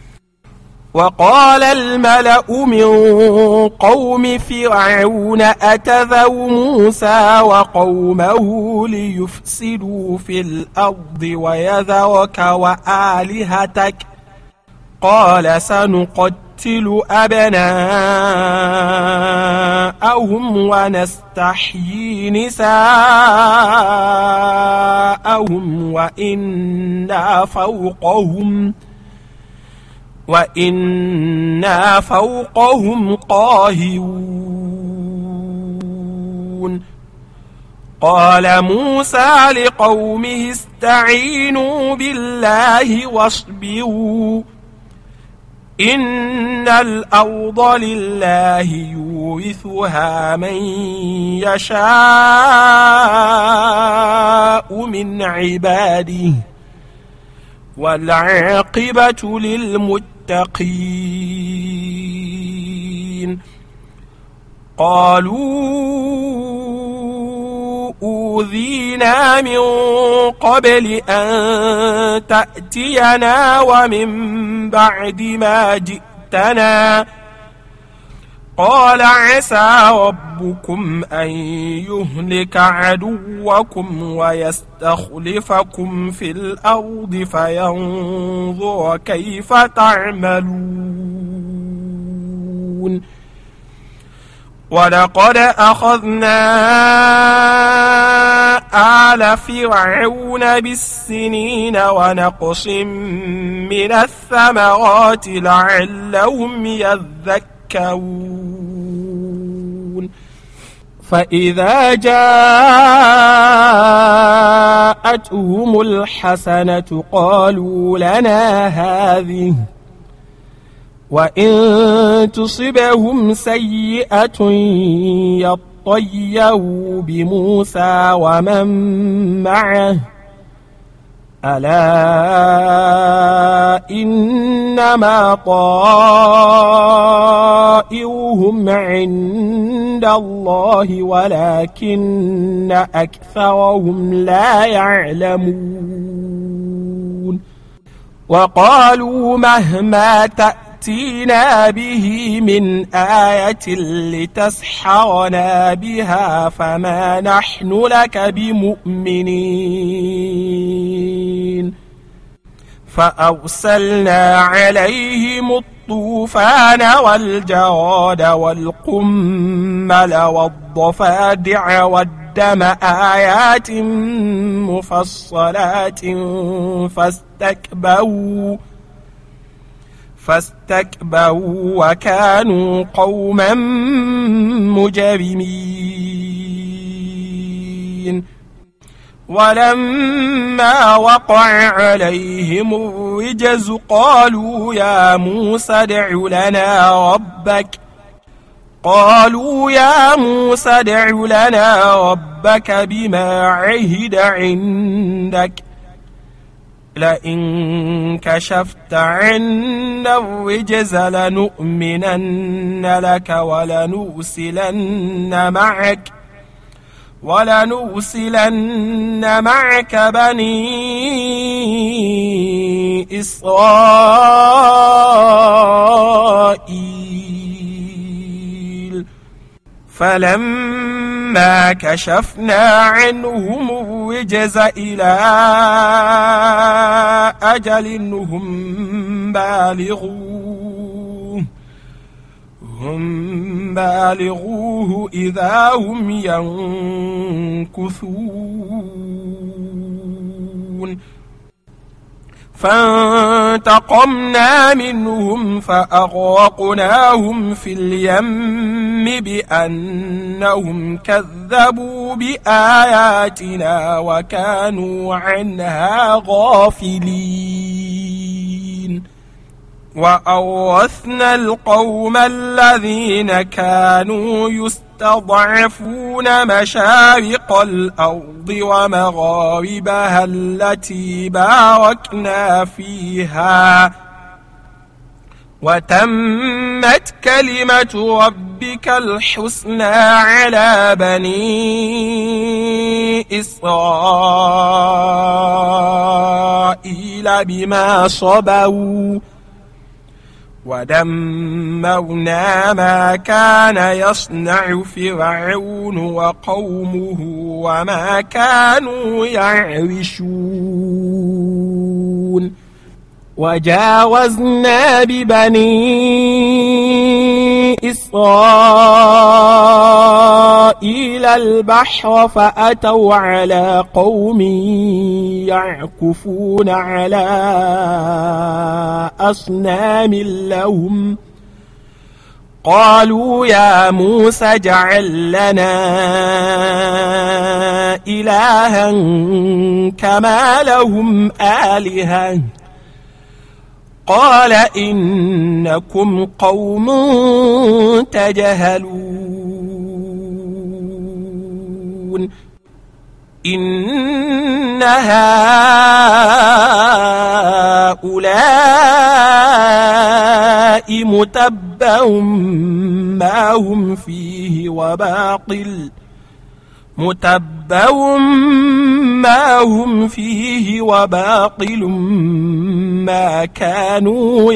وقال الملأ من قوم فرعون أتذر موسى وقومه ليفسدوا في الأرض ويذرك وآلهتك قال سنقتل أبناءهم ونستحيي نساءهم وإنا فوقهم قاهرون قال موسى لقومه استعينوا بالله واصبروا إن الأرض لله يورثها من يشاء من عباده والعاقبة للمتقين قالوا أوذينا من قبل أن تأتينا ومن بعد ما جئتنا قال عسى ربكم أن يهلك عدوكم ويستخلفكم في الأرض فينظر كيف تعملون ولقد أخذنا آل فرعون بالسنين ونقص من الثمرات لعلهم يذكرون فإذا جاءتهم الحسنة قالوا لنا هذه وإن تصبهم سيئة يطيروا بموسى ومن معه ألا إنما طائرهم عند عند الله ولكن أكثرهم لا يعلمون وقالوا مهما تأتينا به من آية لتسحرنا بها فما نحن لك بمؤمنين فأرسلنا عليهم الطوفان والجراد والقمل والضفادع والدم آيات مفصلات فاستكبروا وكانوا قوما مجرمين ولما وقع عليهم الرجز قالوا يا موسى ادع لنا ربك بما عهد عندك لئن كشفت عنا الرجز لنؤمنن لك ولنرسلن معك بني إسرائيل فلما كشفنا عنهم الرجز إلى أجل هم بالغوه إذا هم ينكثون فانتقمنا منهم فأغرقناهم في اليم بأنهم كذبوا بآياتنا وكانوا عنها غافلين وأورثنا القوم الذين كانوا يستضعفون مشارق الأرض ومغاربها التي باركنا فيها وتمت كلمة ربك الحسنى على بني إسرائيل بما صبروا ودمرنا ما كان يصنع فرعون وقومه وما كانوا يعرشون وجاوزنا ببني إسرائيل البحر فأتوا على قوم يعكفون على أصنام لهم قالوا يا موسى اجعل لنا إلها كما لهم آلهة قال إنكم قوم تجهلون إن هؤلاء متبع ما هم فيه وباطل ما كانوا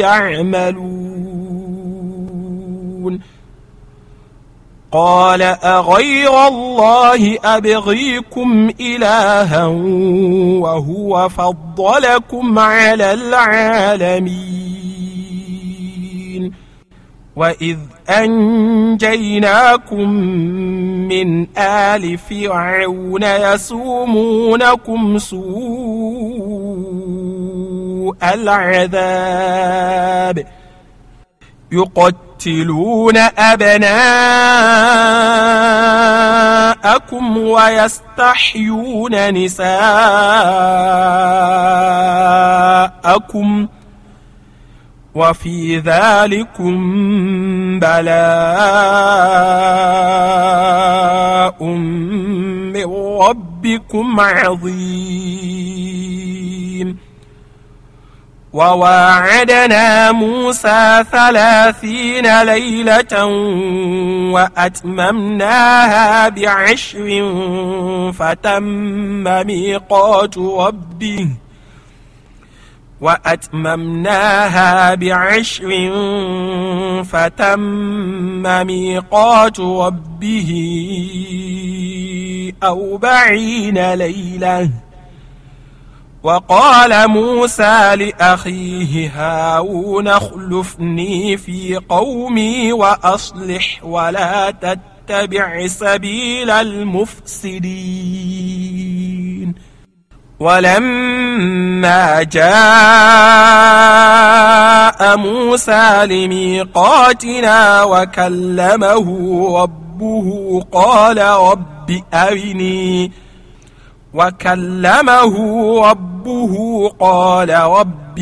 يعملون قال أغير الله أبغيكم إلها وهو فضلكم على العالمين وإذ أنجيناكم من آل فرعون يسومونكم سوء العذاب يقتلون أبناءكم ويستحيون نساءكم وفي ذلكم بلاء من ربكم عظيم وواعدنا موسى 30 ليلة وأتممناها ب10 فتم ميقات ربه 40 ليلة. وقال موسى لأخيه هارون اخلفني في قومي وأصلح ولا تتبع سبيل المفسدين. ولما جاء موسى لميقاتنا وكلمه ربه قال رب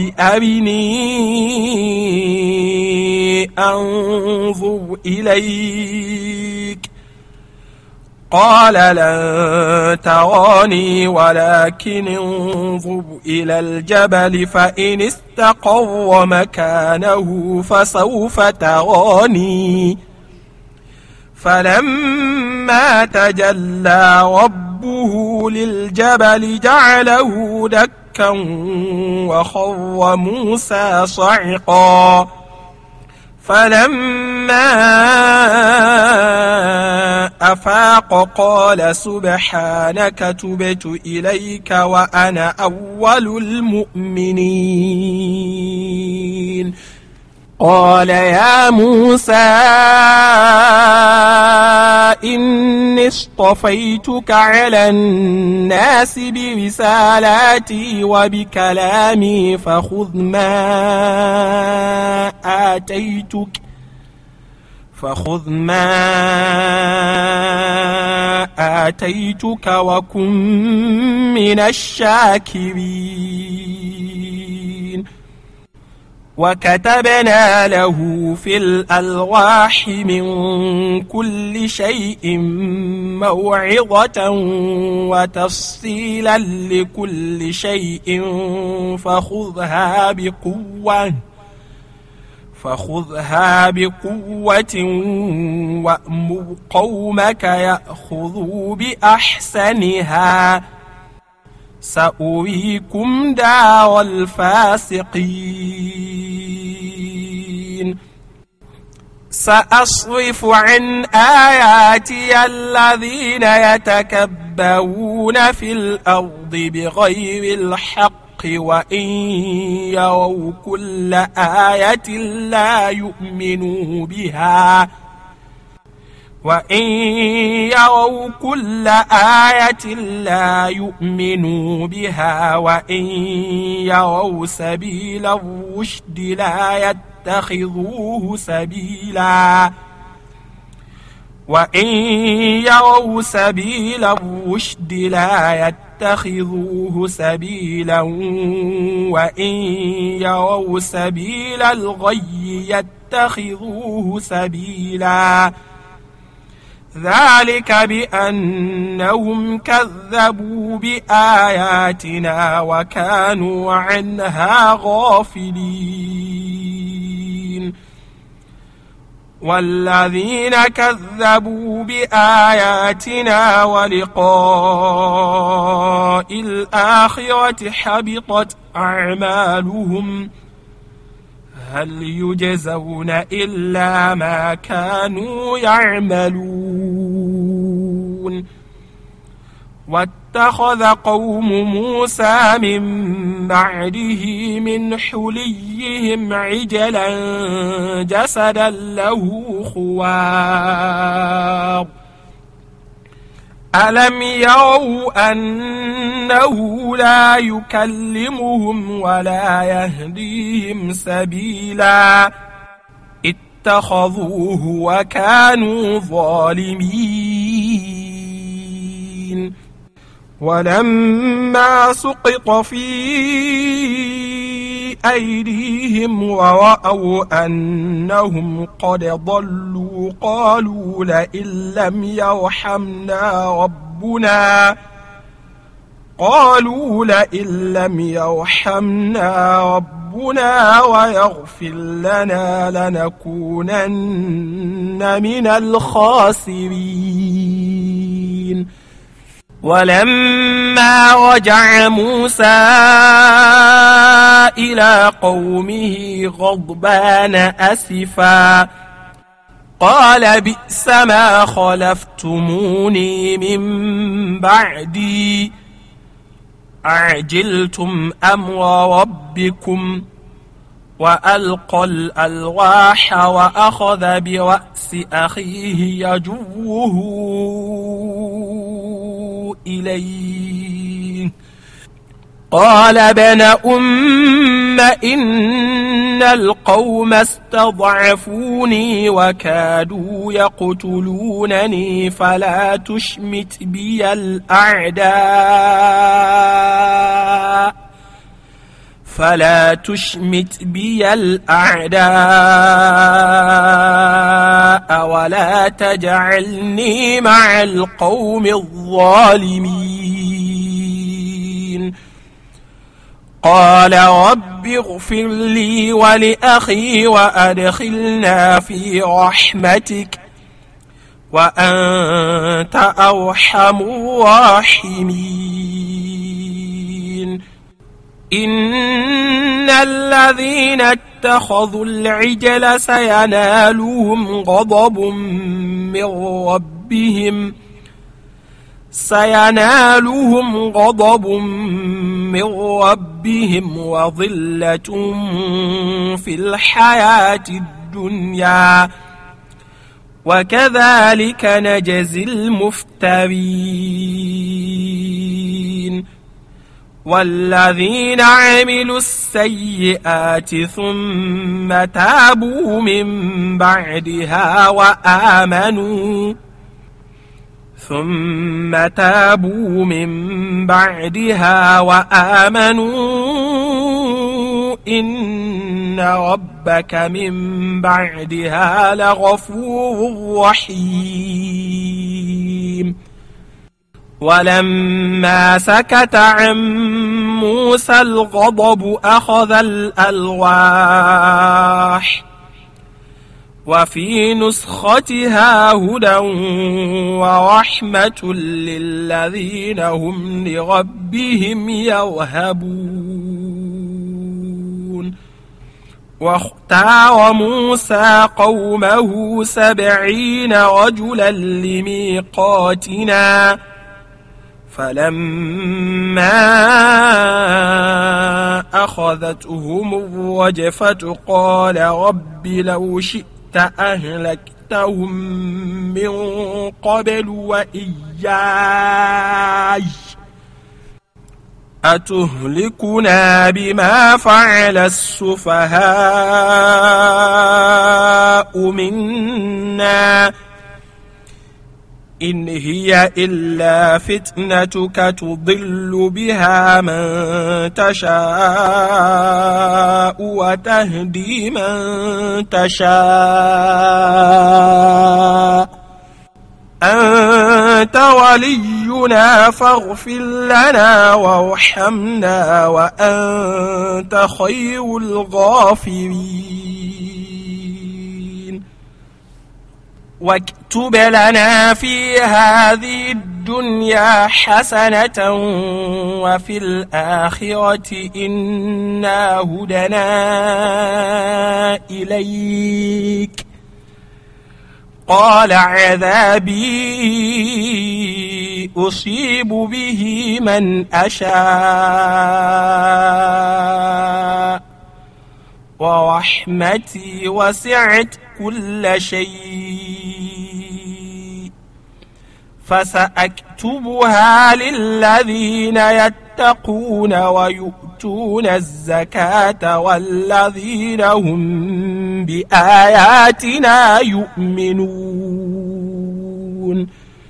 أرني أنظر إليك. قال لن تراني ولكن انظر إلى الجبل فإن استقر مكانه فسوف تراني. فلما تجلى ربه للجبل جعله دكا وخر موسى صعقا. فلما أفاق قال سبحانك تبت إليك وأنا أول المؤمنين. قال يا موسى إني اصطفيتك على الناس برسالاتي وبكلامي فخذ ما آتيتك وكن من الشاكرين. وكتبنا له في الألواح من كل شيء موعظة وتفصيلا لكل شيء فخذها بقوة وأمر قومك يأخذوا بأحسنها سأريكم دار الفاسقين. سأصرف عن آياتي الذين يتكبرون في الأرض بغير الحق وإن يروا كل آية لا يؤمنوا بها وإن يروا سبيل الرشد لا يتخذوه سبيلا وإن يروا سبيل الغي يتخذوه سبيلا. ذلك بأنهم كذبوا بآياتنا وكانوا عنها غافلين. والذين كذبوا بآياتنا ولقاء الآخرة حبطت أعمالهم هل يجزون إلا ما كانوا يعملون. واتخذ قوم موسى من بعده من حليهم عجلا جسدا له خوار ألم يروا أنه لا يكلمهم ولا يهديهم سبيلا اتخذوه وكانوا ظالمين. ولما سقط في أيديهم ورأوا أنهم قد ضلوا قالوا لئن لم يرحمنا قالوا لئن لم يرحمنا ربنا ويغفر لنا لنكونن من الخاسرين. ولما رجع موسى إلى قومه غضبان أسفا قال بئس ما خلفتموني من بعدي أعجلتم أمر ربكم وألقى الألواح وأخذ برأس أخيه يجره إليه قال ابن أم إن القوم استضعفوني وكادوا يقتلونني فلا تشمت بي الأعداء ولا تجعلني مع القوم الظالمين. قال رب اغفر لي ولأخي وأدخلنا في رحمتك وأنت أرحم الراحمين. إن الذين اتخذوا العجل سينالهم غضب من ربهم وظلة في الحياة الدنيا وكذلك نجزي المفترين. والذين عملوا السيئات ثم تابوا من بعدها وآمنوا إن ربك من بعدها لغفور رحيم. ولما سكت عن موسى الغضب أخذ الألواح وفي نسختها هدى ورحمة للذين هم لربهم يرهبون. واختار موسى قومه 70 رجلا لميقاتنا فلما أخذتهم الرجفة قال رب لو شئت أهلكتهم من قبل وإياي أتهلكنا بما فعل السفهاء منا إن هي إلا فتنتك تضل بها من تشاء وتهدي من تشاء أنت ولينا فاغفر لنا وارحمنا وأنت خير الغافرين. واكتب لنا في هذه الدنيا حسنة وفي الآخرة إنا هدنا إليك قال عذابي أصيب به من أشاء ورحمتي وسعت كل شيء فسأكتبها للذين يتقون ويؤتون الزكاة والذين هم بآياتنا يؤمنون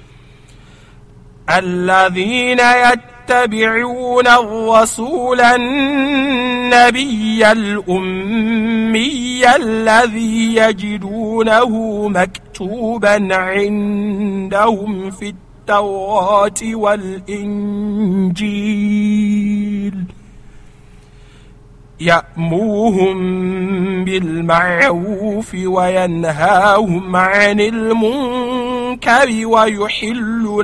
الذين يتبعون الرسول النبي الأمي الذي يجدونه مكتوبا عندهم في التوراة والإنجيل يأمرهم بالمعروف وينهاهم عن المنكر ويحل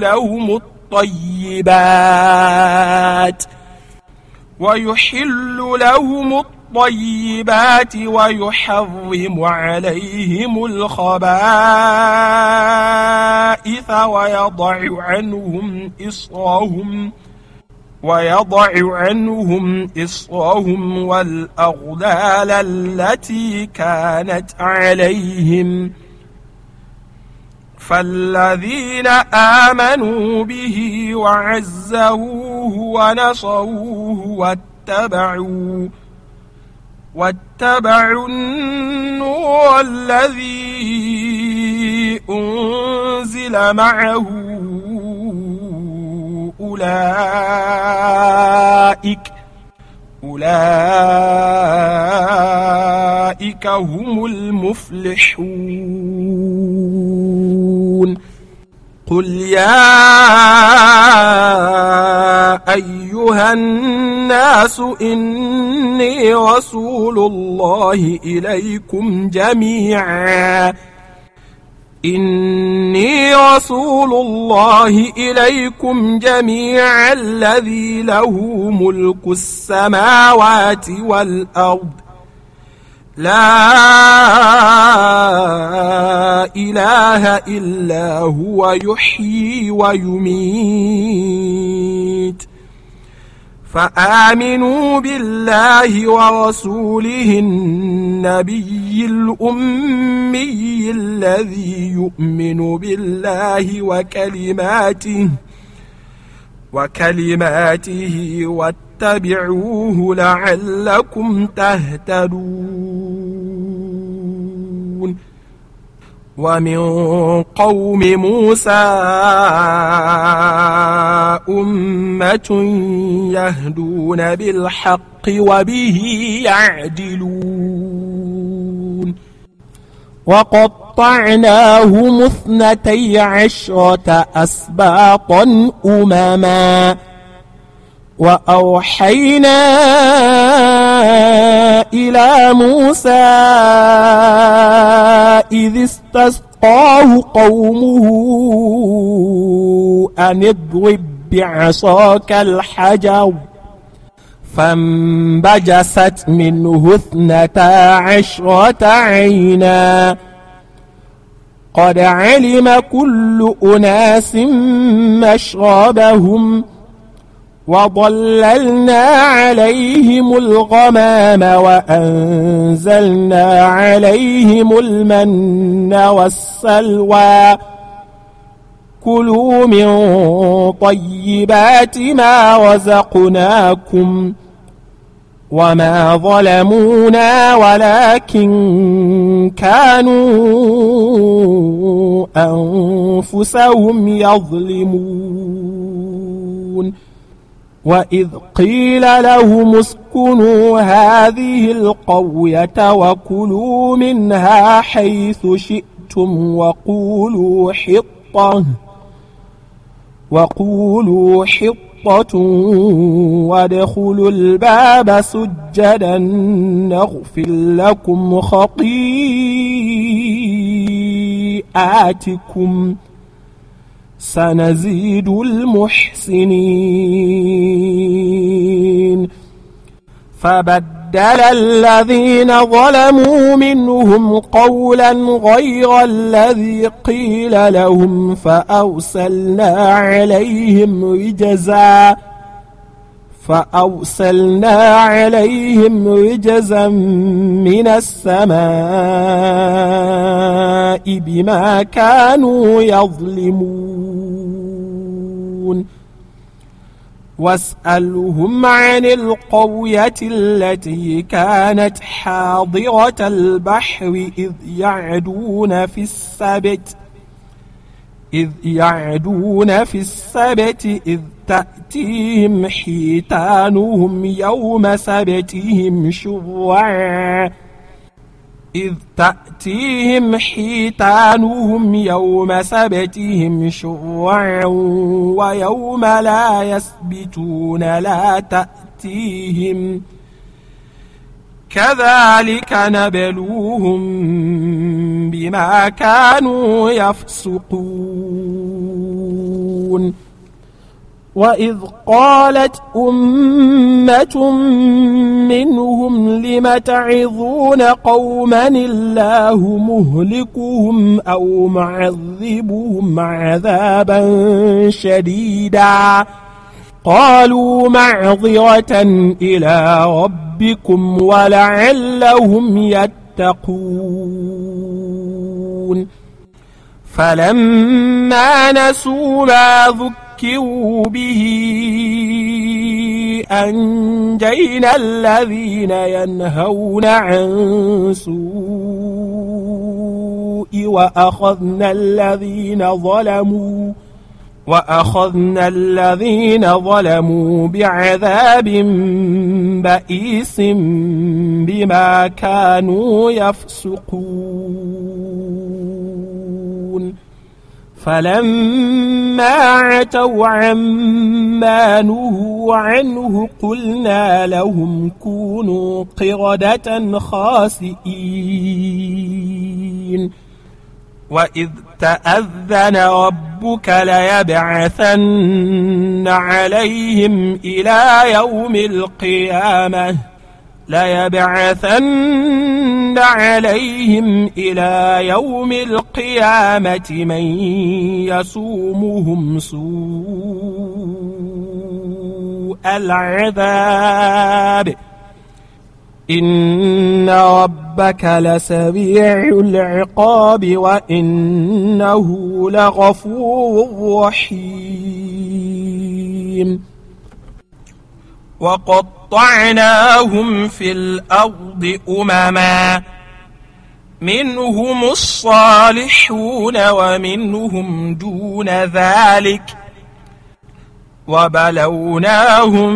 لهم الطيبات ويحرم عليهم الخبائث ويضع عنهم إصرهم والأغلال التي كانت عليهم فالذين آمنوا به وعزروه ونصروه واتبعوا النور الذي أنزل معه أولئك هم المفلحون قل يا أيها الناس إني رسول الله إليكم جميعا الذي له ملك السماوات والأرض لا إله إلا هو يحيي ويميت فآمنوا بالله ورسوله النبي الأمي الذي يؤمن بالله وكلماته واتبعوه لعلكم تهتدون ومن قوم موسى أمة يهدون بالحق وبه يعدلون وقطعناهم 12 أسباطا أمما وأوحينا إلى موسى إذ استسقاه قومه أن اضرب بعصاك الحجر فانبجست منه 12 عينا قد علم كل أناس مشربهم وظللنا عليهم الغمام وأنزلنا عليهم المن والسلوى كلوا من طيبات ما رزقناكم وما ظلمونا ولكن كانوا أنفسهم يظلمون وإذ قيل لهم اسكنوا هذه القرية وكلوا منها حيث شئتم وقولوا حطة وادخلوا الباب سجدا نغفر لكم خطيئاتكم سنزيد المحسنين فبدل الذين ظلموا منهم قولا غير الذي قيل لهم فأرسلنا عليهم رجزا من السماء بما كانوا يظلمون واسألهم عن القرية التي كانت حاضرة البحر إذ يعدون في السبت إذ تأتيهم حيتانهم يوم سبتهم شرعا إذ تأتيهم حيتانهم يوم سبتهم شرعا ويوم لا يسبتون لا تأتيهم كذلك نبلوهم بما كانوا يفسقون وإذ قالت أمة منهم لم تعظون قوما الله مهلكهم أو معذبهم عذابا شديدا قالوا معذرة إلى ربكم ولعلهم يتقون فلما نسوا ما ذكروا به أنجينا الذين ينهون عن سوء وأخذنا الذين ظلموا بعذاب بئيس بما كانوا يفسقون فلما عتوا عما نهوا عنه قلنا لهم كونوا قردة خاسئين وإذ تأذن ربك ليبعثن عليهم إلى يوم القيامة من يسومهم سوء العذاب إن ربك لسريع العقاب وإنه لغفور رحيم وقطعناهم في الأرض أمما منهم الصالحون ومنهم دون ذلك وبلوناهم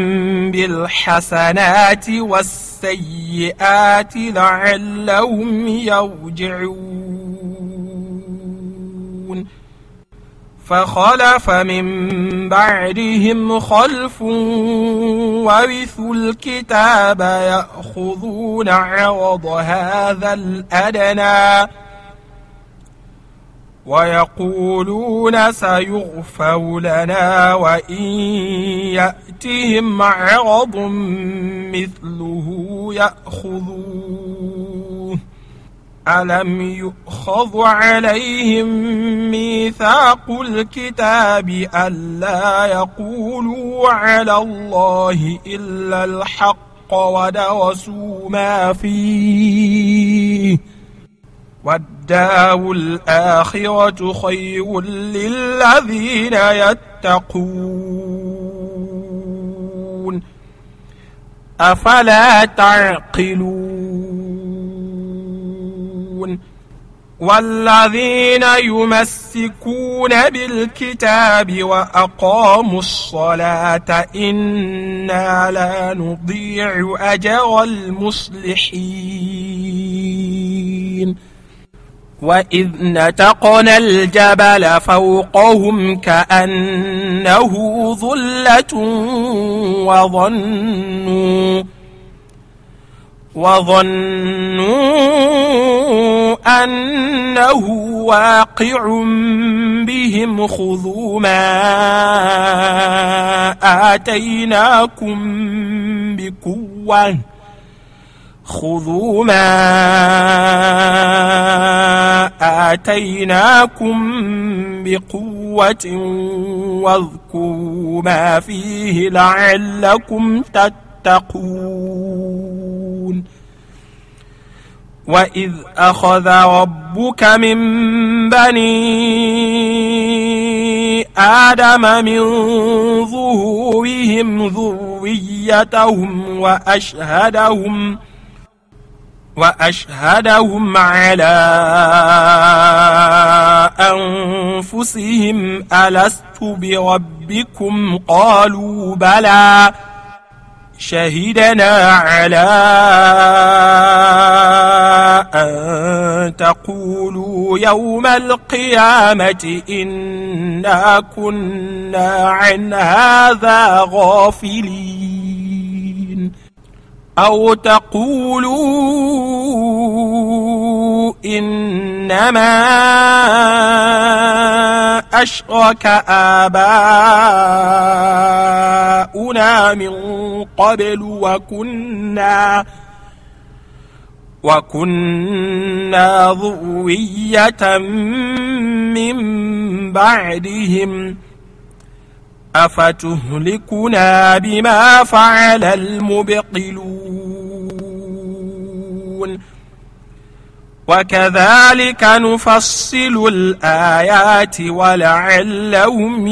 بالحسنات والسيئات لعلهم يرجعون فخلف من بعدهم خلف ورثوا الكتاب يأخذون عرض هذا الأدنى ويقولون سيغفر لنا وإن يأتهم عرض مثله يأخذوه ألم يؤخذ عليهم ميثاق الكتاب ألا يقولوا على الله إلا الحق ودرسوا ما فيه والدار الآخرة خير للذين يتقون أفلا تعقلون والذين يمسكون بالكتاب وأقاموا الصلاة إنا لا نضيع أجر المصلحين وإذ نتقنا الجبل فوقهم كأنه ظلة وظنوا أنه واقع بهم خذوا ما آتيناكم بقوة واذكروا ما فيه لعلكم تتقون وإذ أخذ ربك من بني آدم من ظهورهم ذريتهم وأشهدهم على أنفسهم ألست بربكم قالوا بلى شهدنا على أن تقولوا يوم القيامة إنا كنا عن هذا غافلين أو تقولوا إنما أشرك آباؤنا من قبل وكنا ذرية من بعدهم أفتهلكنا بما فعل المبطلون وكذلك نفصل الآيات ولعلهم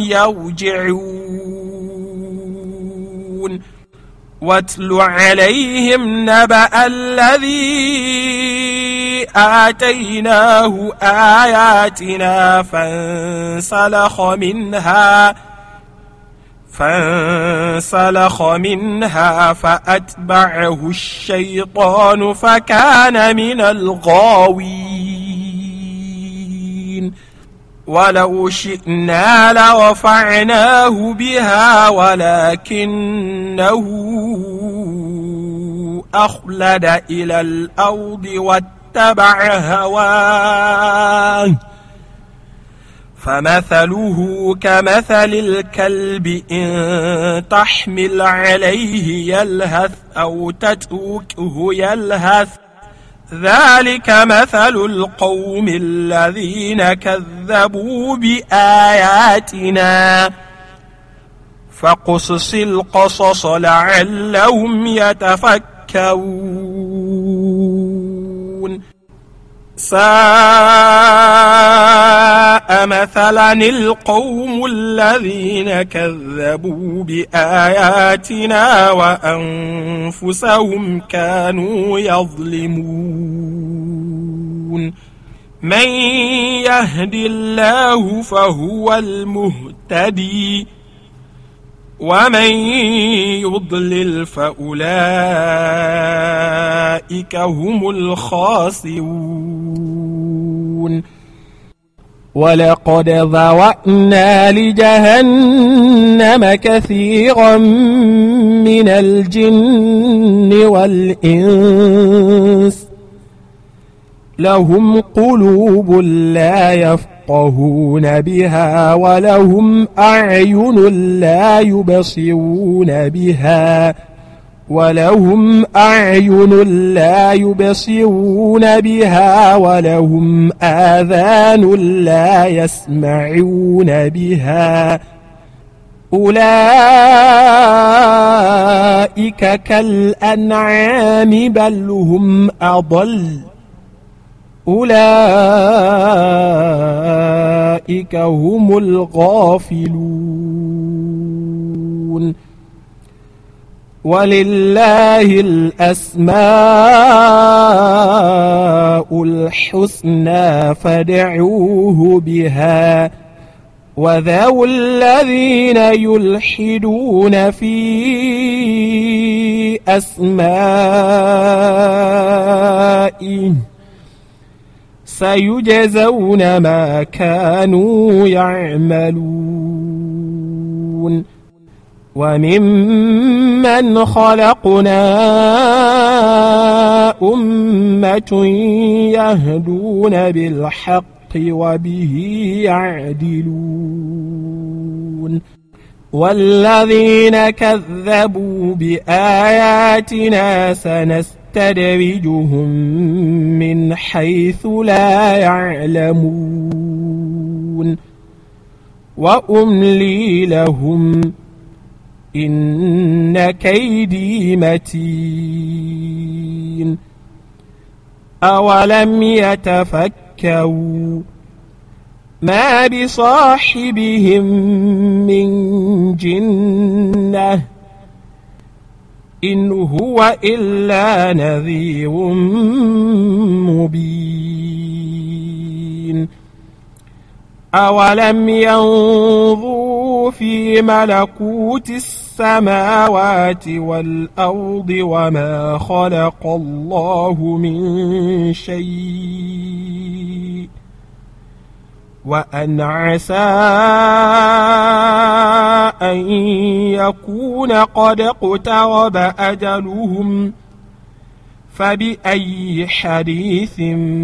يرجعون واتل عليهم نبأ الذي آتيناه آياتنا فانسلخ منها فأتبعه الشيطان فكان من الغاوين ولو شئنا لرفعناه بها ولكنه أخلد إلى الأرض واتبع هواه فمثله كمثل الكلب إن تحمل عليه يلهث أو تتركه يلهث ذلك مثل القوم الذين كذبوا بآياتنا فاقصص القصص لعلهم يتفكرون ساء مثلا القوم الذين كذبوا بآياتنا وأنفسهم كانوا يظلمون من يهد الله فهو المهتدي ومن يضلل فأولئك هم الخاسرون ولقد ذرأنا لجهنم كثيرا من الجن والإنس لهم قلوب لا يفقهون بها ولهم أعين لا يبصرون بها ولهم آذان لا يسمعون بها أولئك كالأنعام بل هم أضل أولئك هم الغافلون ولله الأسماء الحسنى فادعوه بها وذروا الذين يلحدون في أسمائه سيجزون ما كانوا يعملون وممن خلقنا أمة يهدون بالحق وبه يعدلون والذين كذبوا بآياتنا سنستدرجهم من حيث لا يعلمون وأملي لهم إن كيدي متين أولم يتفكروا ما بصاحبهم من جنة إن هو إلا نذير مبين أولم ينظروا في ملكوت السماوات السماوات والأرض وما خلق الله من شيء وأن عسى أن يكون قد اقترب أجلهم فبأي حديث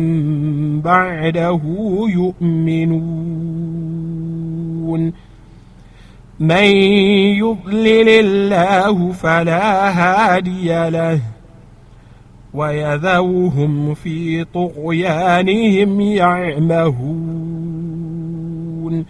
بعده يؤمنون من يضلل الله فلا هادي له ويذرهم في طغيانهم يعمهون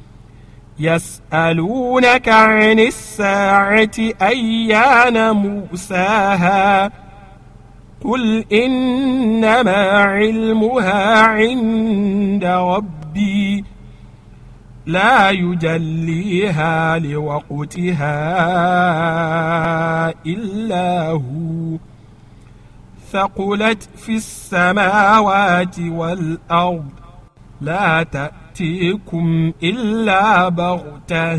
يسألونك عن الساعة أيان مرساها قل إنما علمها عند ربي لا يجليها لوقتها إلا هو ثقلت في السماوات والأرض لا تأتيكم إلا بغتة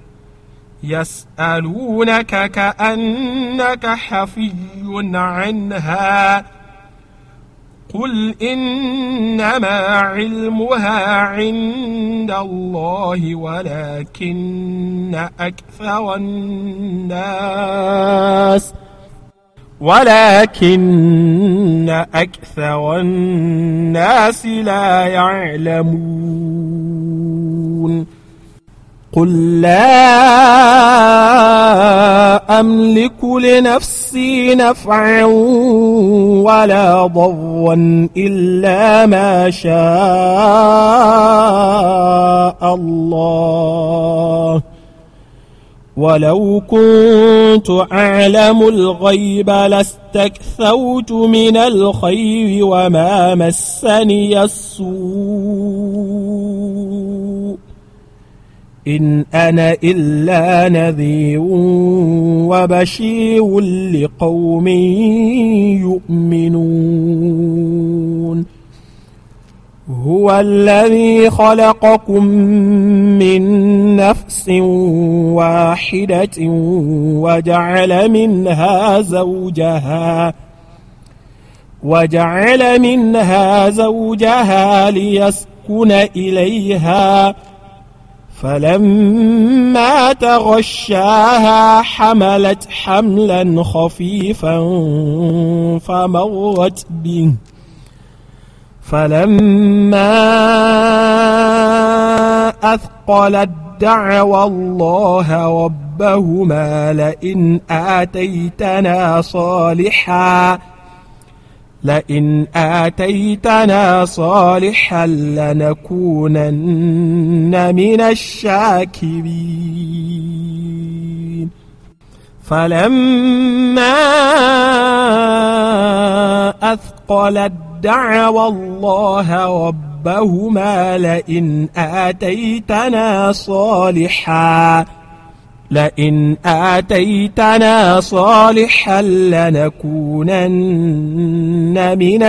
يسألونك كأنك حفي عنها قل إنما علمها عند الله ولكن أكثر الناس لا يعلمون قل لا أملك لنفسي نفعا ولا ضرا إلا ما شاء الله ولو كنت أعلم الغيب لاستكثرت من الخير وما مسني السوء إن أنا إلا نذير وبشير لقوم يؤمنون هو الذي خلقكم من نفس واحدة وجعل منها زوجها ليسكن إليها فلما تغشاها حملت حملا خفيفا فمرت به فلما أثقلت دعوى الله ربهما لئن آتيتنا صالحا لنكونن من الشاكرين فلما أثقلت دعوى الله ربهما لئن آتيتنا صالحا لنكونن من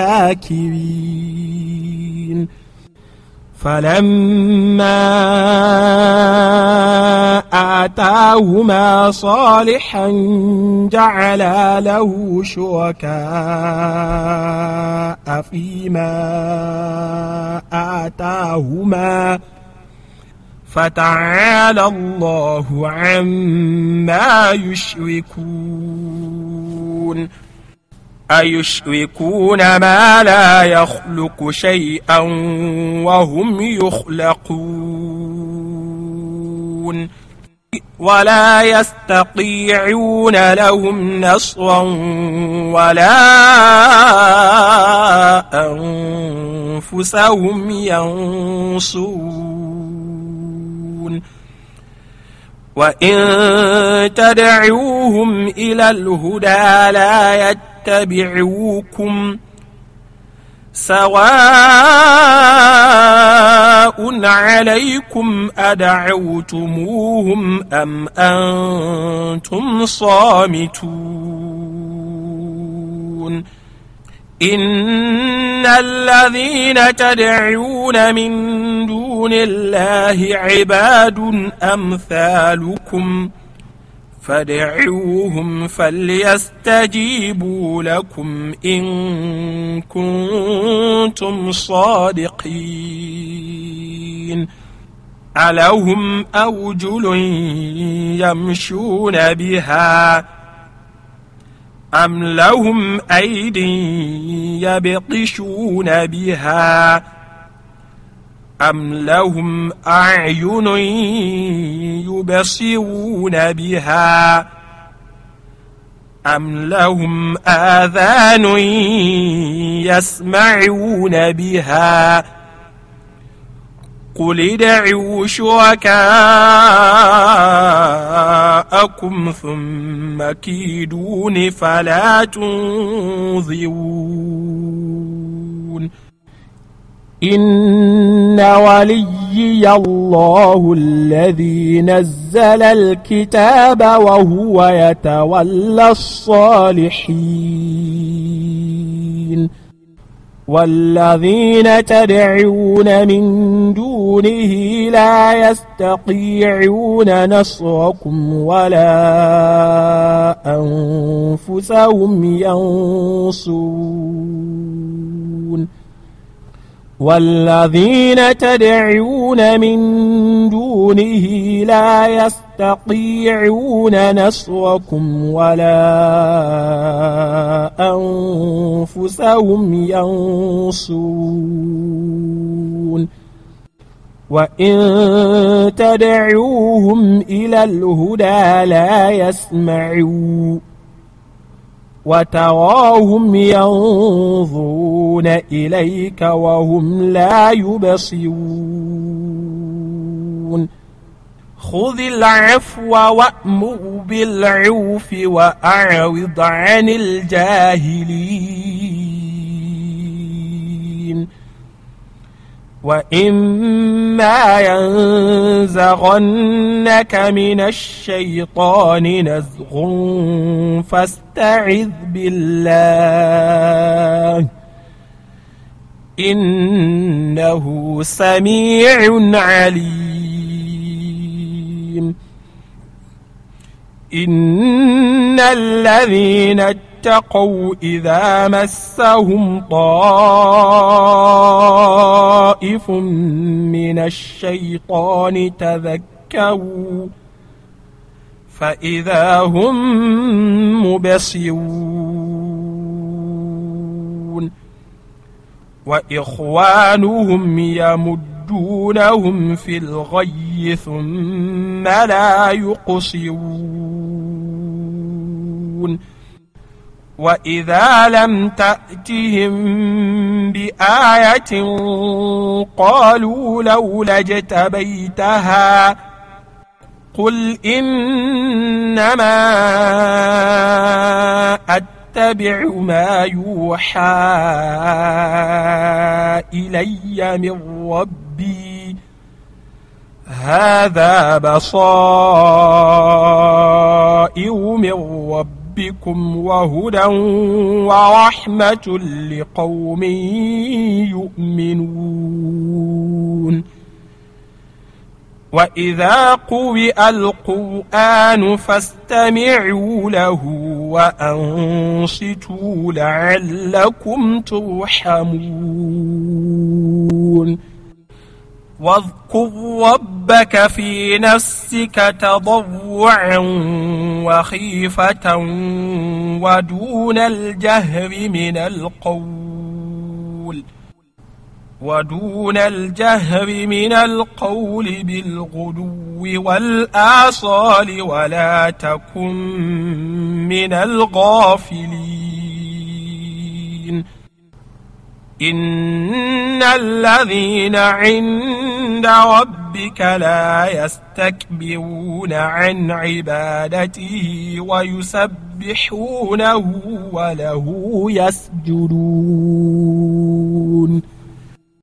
الشاكرين فلما آتاهما صالحا جعلا له شركاء فيما آتاهما فتعالى الله عما يشركون أيشركون ما لا يخلق شيئا وهم يخلقون ولا يستطيعون لهم نصرا ولا أنفسهم ينصرون وإن تدعوهم إلى الهدى لا يتبعوكم سواء عليكم أدعوتموهم أم أنتم صامتون إن الذين تدعون من دون الله عباد أمثالكم فادعوهم فليستجيبوا لكم إن كنتم صادقين ألهم أرجل يمشون بها أم لهم أيد يبطشون بها أم لهم أعين يبصرون بها أم لهم آذان يسمعون بها قل ادعوا شركاءكم ثم كيدون فلا تنظرون إن وليي الله الذي نزل الكتاب وهو يتولى الصالحين والذين تدعون من دونه لا يستطيعون نصركم ولا أنفسهم ينصرون والذين تدعون من دونه لا يستطيعون نصركم ولا أنفسهم ينصرون وإن تدعوهم إلى الهدى لا يسمعون وتراهم ينظرون إليك وهم لا يبصرون خذ العفو وأمر بالعرف وأعرض عن الجاهلين وإما ينزغنك من الشيطان نزغ فاستعذ بالله إنه سميع عليم إن الذين اتقوا إذا مسهم طائف من الشيطان تذكروا فإذا هم مبصرون وإخوانهم يمدونهم في الغي ثم لا يقصرون وإذا لم تأتهم بآية قالوا لولا اجتبيتها قل إنما أتبع ما يوحى إلي من ربي هذا بصائر من ربكم وهدى ورحمة لقوم يؤمنون وإذا قرئ القرآن فاستمعوا له وأنصتوا لعلكم ترحمون واذكر ربك في نفسك تضرعا وخيفة ودون الجهر من القول بالغدو والآصال ولا تكن من الغافلين إن الذين عند ربك لا يستكبرون عن عبادته ويسبحونه وله يسجدون